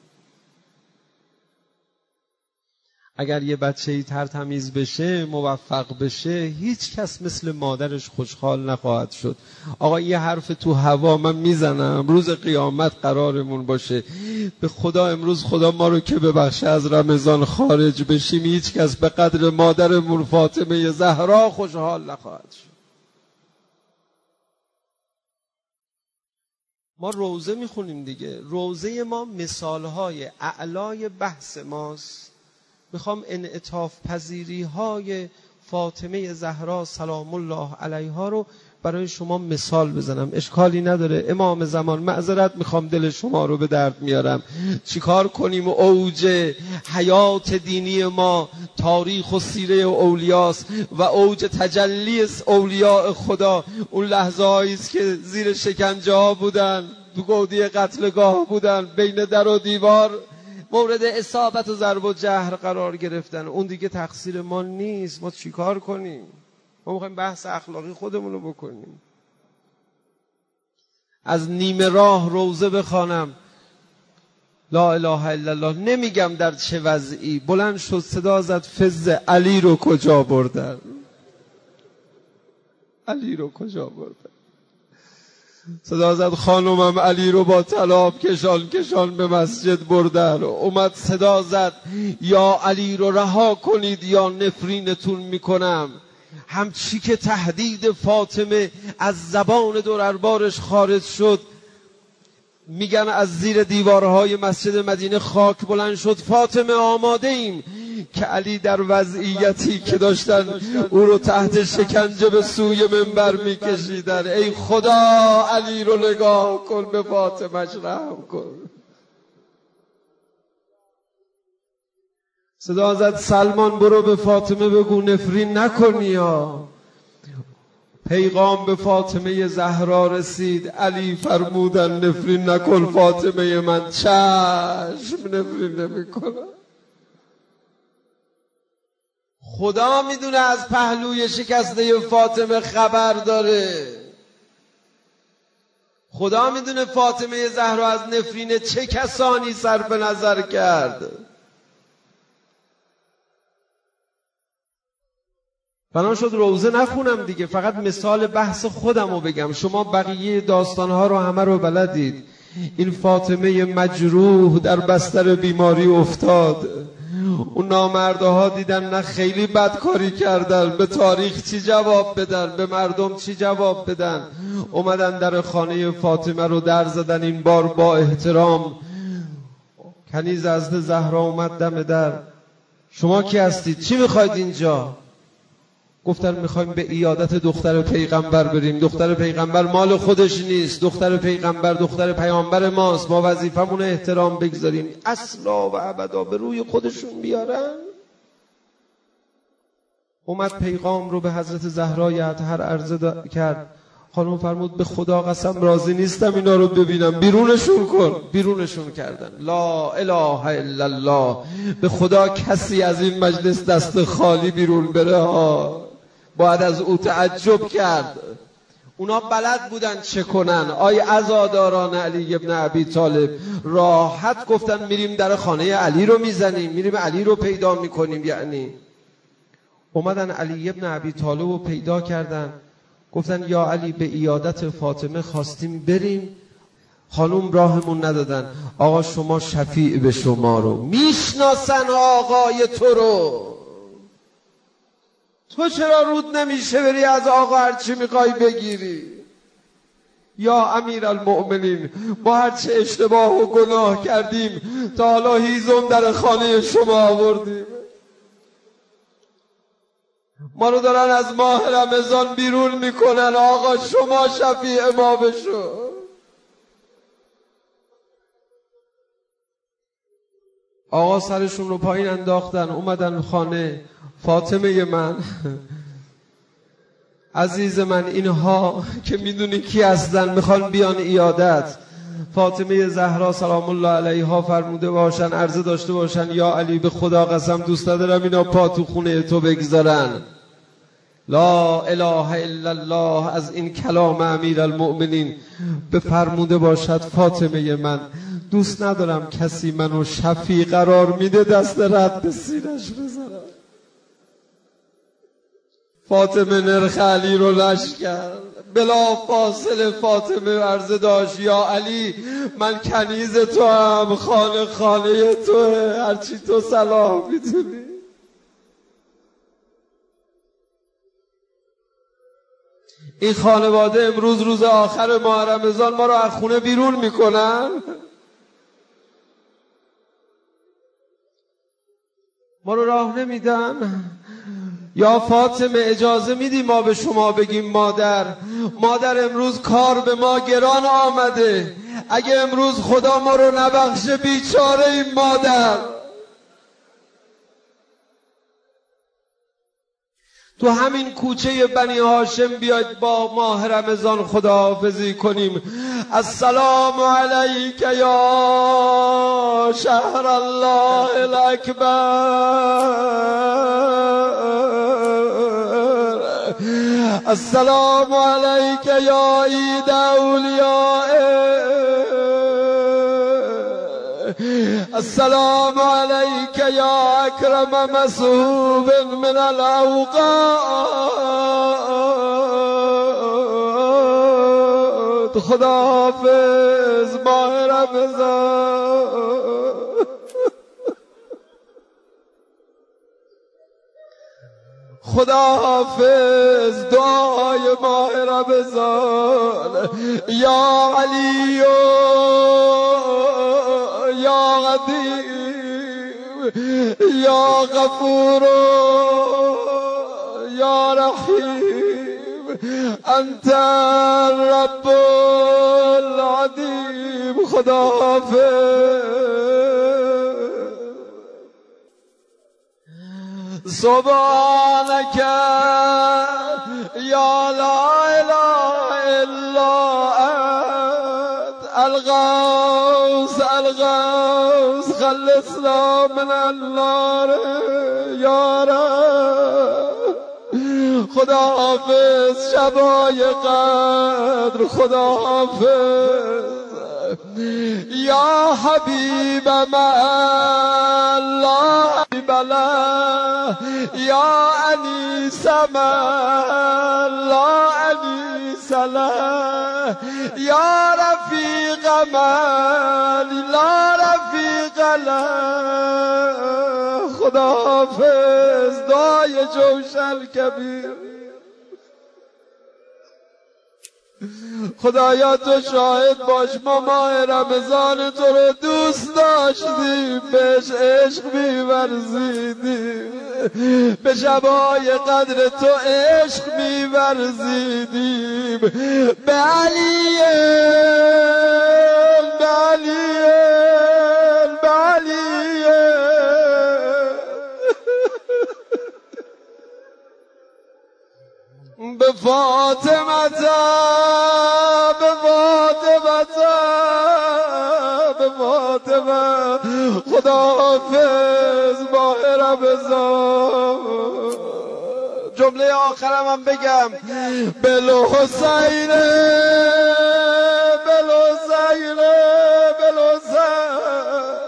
S2: اگر یه بچه‌ای ترتمیز بشه، موفق بشه، هیچ کس مثل مادرش خوشحال نخواهد شد. آقا یه حرف تو هوا من میزنم، روز قیامت قرارمون باشه. به خدا امروز خدا ما رو که ببخشه از رمضان خارج بشیم، هیچ کس به قدر مادرمون فاطمه زهرا خوشحال نخواهد شد. ما روزه میخونیم دیگه، روزه ما مثالهای اعلای بحث ماست. میخوام انعطاف پذیری های فاطمه زهرا سلام الله علیها رو برای شما مثال بزنم. اشکالی نداره امام زمان، معذرت میخوام دل شما رو به درد میارم. چیکار کنیم؟ اوج حیات دینی ما تاریخ و سیره اولیاست و اوج تجلی اولیاء خدا اون لحظه هایی است که زیر شکنجه ها بودن، تو گودی قتلگاه بودن، بین در و دیوار مورد اصابت و ضرب و جهر قرار گرفتن. اون دیگه تقصیر ما نیست. ما چیکار کنیم؟ ما میخوایم بحث اخلاقی خودمون رو بکنیم. از نیمه راه روزه بخوانم لا اله الا الله، نمیگم در چه وضعی، بلند شد صدا زد فز علی رو کجا بردن؟ علی رو کجا بردن؟ صدا زد خانومم علی رو با طلاب کشان کشان به مسجد بردن. اومد صدا زد یا علی رو رها کنید یا نفرینتون میکنم. همچی که تهدید فاطمه از زبان دربارش خارج شد، میگن از زیر دیوارهای مسجد مدینه خاک بلند شد. فاطمه آماده ایم که علی در وضعیتی که داشتن او رو تحت شکنجه به سوی منبر میکشیدن، ای خدا علی رو نگاه کن، به فاطمهش رحم کن. صدا زد سلمان برو به فاطمه بگو نفرین نکنی. یا پیغام به فاطمه زهرا رسید، علی فرمودن نفرین نکن فاطمه من. چشم نفرین نمی کنم. خدا میدونه از پهلوی شکسته فاطمه خبر داره. خدا میدونه فاطمه زهرا از نفرین چه کسانی صرف نظر کرد. بنا شد روزه نخونم دیگه، فقط مثال بحث خودم رو بگم. شما بقیه داستانها رو همه رو بلدید. این فاطمه مجروح در بستر بیماری افتاد. اون نامردها دیدن نه خیلی بدکاری کردن، به تاریخ چی جواب بدن، به مردم چی جواب بدن. اومدن در خانه فاطمه رو در زدن، این بار با احترام. کنیز حضرت زهرا اومد دم در. شما کی هستید؟ چی میخواید اینجا؟ گفتن میخوایم به عیادت دختر پیغمبر بریم. دختر پیغمبر مال خودش نیست، دختر پیغمبر دختر پیامبر ماست. ما وظیفمون احترام بگذاریم. اصلا و ابدا به روی خودشون بیارن. اومد پیغام رو به حضرت زهرای اطهر عرضه کرد. خانم فرمود به خدا قسم راضی نیستم اینا رو ببینم، بیرونشون کن. بیرونشون کردن. لا اله الا الله. به خدا کسی از این مجلس دست خالی بیرون بره ها، باید از او تعجب کرد. اونا بلد بودن چه کنن. آی عزاداران علی ابن ابی طالب راحت گفتن میریم در خانه علی رو میزنیم، میریم علی رو پیدا میکنیم. یعنی اومدن علی ابن ابی طالب رو پیدا کردن، گفتن یا علی به عیادت فاطمه خواستیم بریم، خانوم راهمون ندادن. آقا شما شفیع به شما رو میشناسن، آقای تو رو، تو چرا رود نمیشه بری از آقا هرچی میخوای بگیری؟ یا امیرالمؤمنین ما هرچی اشتباه و گناه کردیم تا حالا هیزم در خانه شما آوردیم. ما رو دارن از ماه رمضان بیرون میکنن. آقا شما شفیع ما بشو. آقا سرشون رو پایین انداختن، اومدن خانه. فاطمه من عزیز من، اینها که میدونی کی هستن میخوان بیان عیادت. فاطمه زهرا سلام الله علیها فرموده باشن، عرضه داشته باشن یا علی به خدا قسم دوست ندارم اینا پا تو خونه تو بگذارن. لا اله الا الله از این کلام امیر المؤمنین به فرموده باشد فاطمه من دوست ندارم کسی منو شفیع قرار میده دست رد به سینش بذارم. فاطمه نرخ علی رو لش کرد. بلا فاصله فاطمه عرضه داشت یا علی من کنیز تو هم، خانه خانه توه، هرچی تو صلاح میدونی. این خانواده امروز روز آخر ماه رمضان ما رو از خونه بیرون میکنن. ما رو راه نمیدن. یا فاطمه اجازه میدی ما به شما بگیم مادر مادر امروز کار به ما گران آمده، اگه امروز خدا ما رو نبخشه بیچاره این مادر. تو همین کوچه بنی هاشم بیاید با ماه رمضان خداحافظی کنیم. السلام علیک یا شهر الله الاکبر، السلام علیک یا عید اولیاء، السلام علیک یا اکرم مسحوب من الاوقات. خداحافظ ماه رمضان. خداحافظ دعای ماه رمضان. یا علی یا قدیم یا غفور یا رحیم انت الرب العظیم. خداحافظ. سبحانك یا لا اله الا انت الغوث الغوث خلصنا من النار یا رب. خداحافظ شبای قدر. خداحافظ یا حبیب من لا حبیب له، یا انیس من لا انیس له، یا رفیق من لا رفیق له. خداحافظ دعای جوشن کبیر. خدایا تو شاهد باش ما ماه رمضان تو رو دوست داشتیم، بهش عشق می‌ورزیدیم، به شبای قدر تو عشق می‌ورزیدیم. به علی به علی به علی به فاطمه به فاطمه به فاطمه. خداحافظ ماه رمضان. جمله آخرم هم بگم. بالحسین بالحسین بالحسین.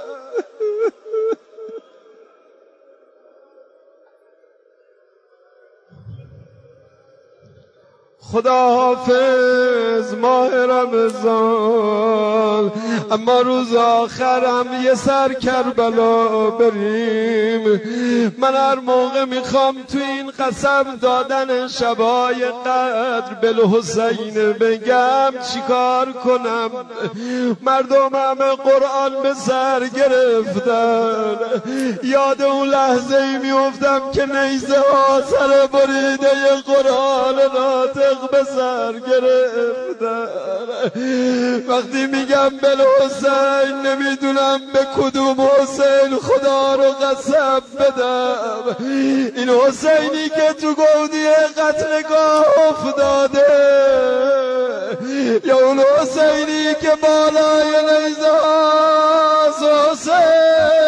S2: خداحافظ ماه رمضان، اما روز آخرم یه سر کربلا بریم. من هر موقع میخوام تو این قسم دادن شبای قدر بالحسین بگم چیکار کنم؟ مردم همه قرآن به سر گرفتن. یاد اون لحظه ای میافتم که نیزه ها سر بریده قرآن ناطق به سر گرفتن. وقتی میگم بالحسین نمیدونم به کدوم حسین خدا رو قسم بدم. این حسینی که تو گودی قتلگاه افتاده، یا اون حسینی که بالای نیزه هاست؟ حسین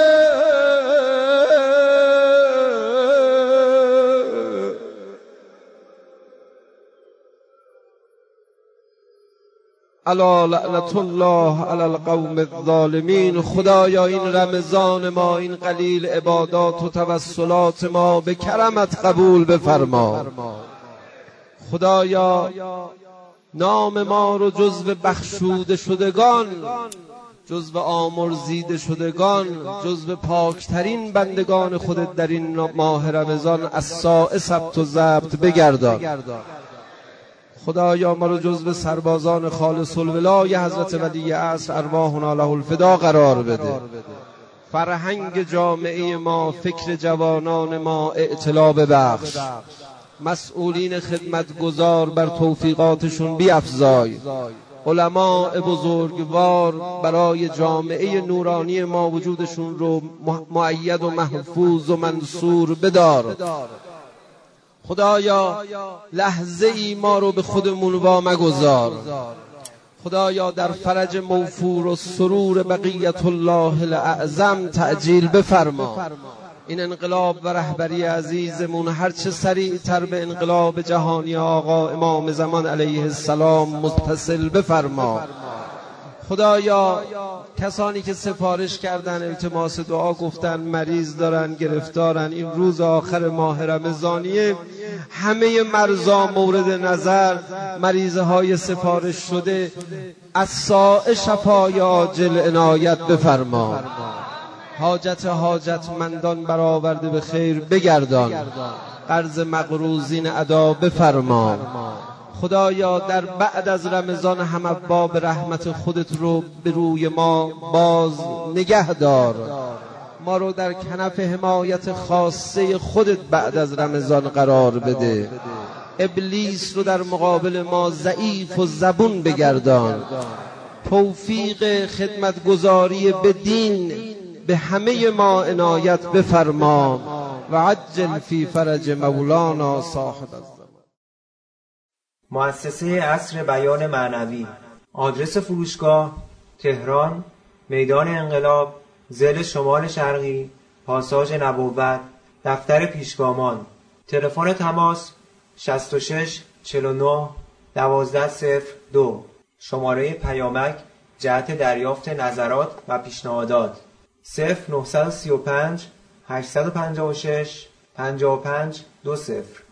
S2: الا لعنت الله علی القوم الظالمین. خدایا این رمضان ما، این قلیل عبادات و توسلات ما به کرمت قبول بفرما. خدایا نام ما رو جزو بخشوده شدگان، جزو آمرزیده شدگان، جزو پاکترین بندگان خودت در این ماه رمضان از ساعه ثبت و ضبط بگردان. خدایا ما رو جزو سربازان خالص الولای حضرت ولی عصر ارواحنا له الفدا قرار بده. فرهنگ جامعه ما، فکر جوانان ما اعتلا ببخش. مسئولین خدمتگزار بر توفیقاتشون بیفزای. علماء بزرگوار برای جامعه نورانی ما وجودشون رو مؤید و محفوظ و منصور بدار. خدایا لحظه ای ما رو به خودمون وا مگذار. خدایا در فرج موفور و سرور بقیت الله الاعظم تعجیل بفرما. این انقلاب و رهبری عزیزمون هرچه سریعتر به انقلاب جهانی آقا امام زمان علیه السلام متصل بفرما. خدایا کسانی که سفارش کردن، التماس دعا گفتن، مریض دارن، گرفتارن، این روز آخر ماه رمضانیه، همه مرزا مورد نظر، مریضه های سفارش شده، از ساعه شفای عاجل عنایت بفرما. حاجت حاجتمندان برآورده به خیر بگردان. قرض مقروضین ادا بفرما. خدایا در بعد از رمضان هم باب رحمت خودت رو به روی ما باز نگه دار. ما رو در کنف حمایت خاصه خودت بعد از رمضان قرار بده. ابلیس رو در مقابل ما ضعیف و زبون بگردان. توفیق خدمتگزاری به دین به همه ما عنایت بفرما و عجل فی فرج مولانا صاحب الزمان.
S3: مؤسسه عصر بیان معنوی. آدرس فروشگاه: تهران، میدان انقلاب، ضلع شمال شرقی، پاساژ نبوت، دفتر پیشگامان. تلفن تماس: شصت و شش چهل و نه دوازده صفر دو. شماره پیامک جهت دریافت نظرات و پیشنهادات: صفر نه سه پنج هشت پنج شش پنج پنج دو صفر.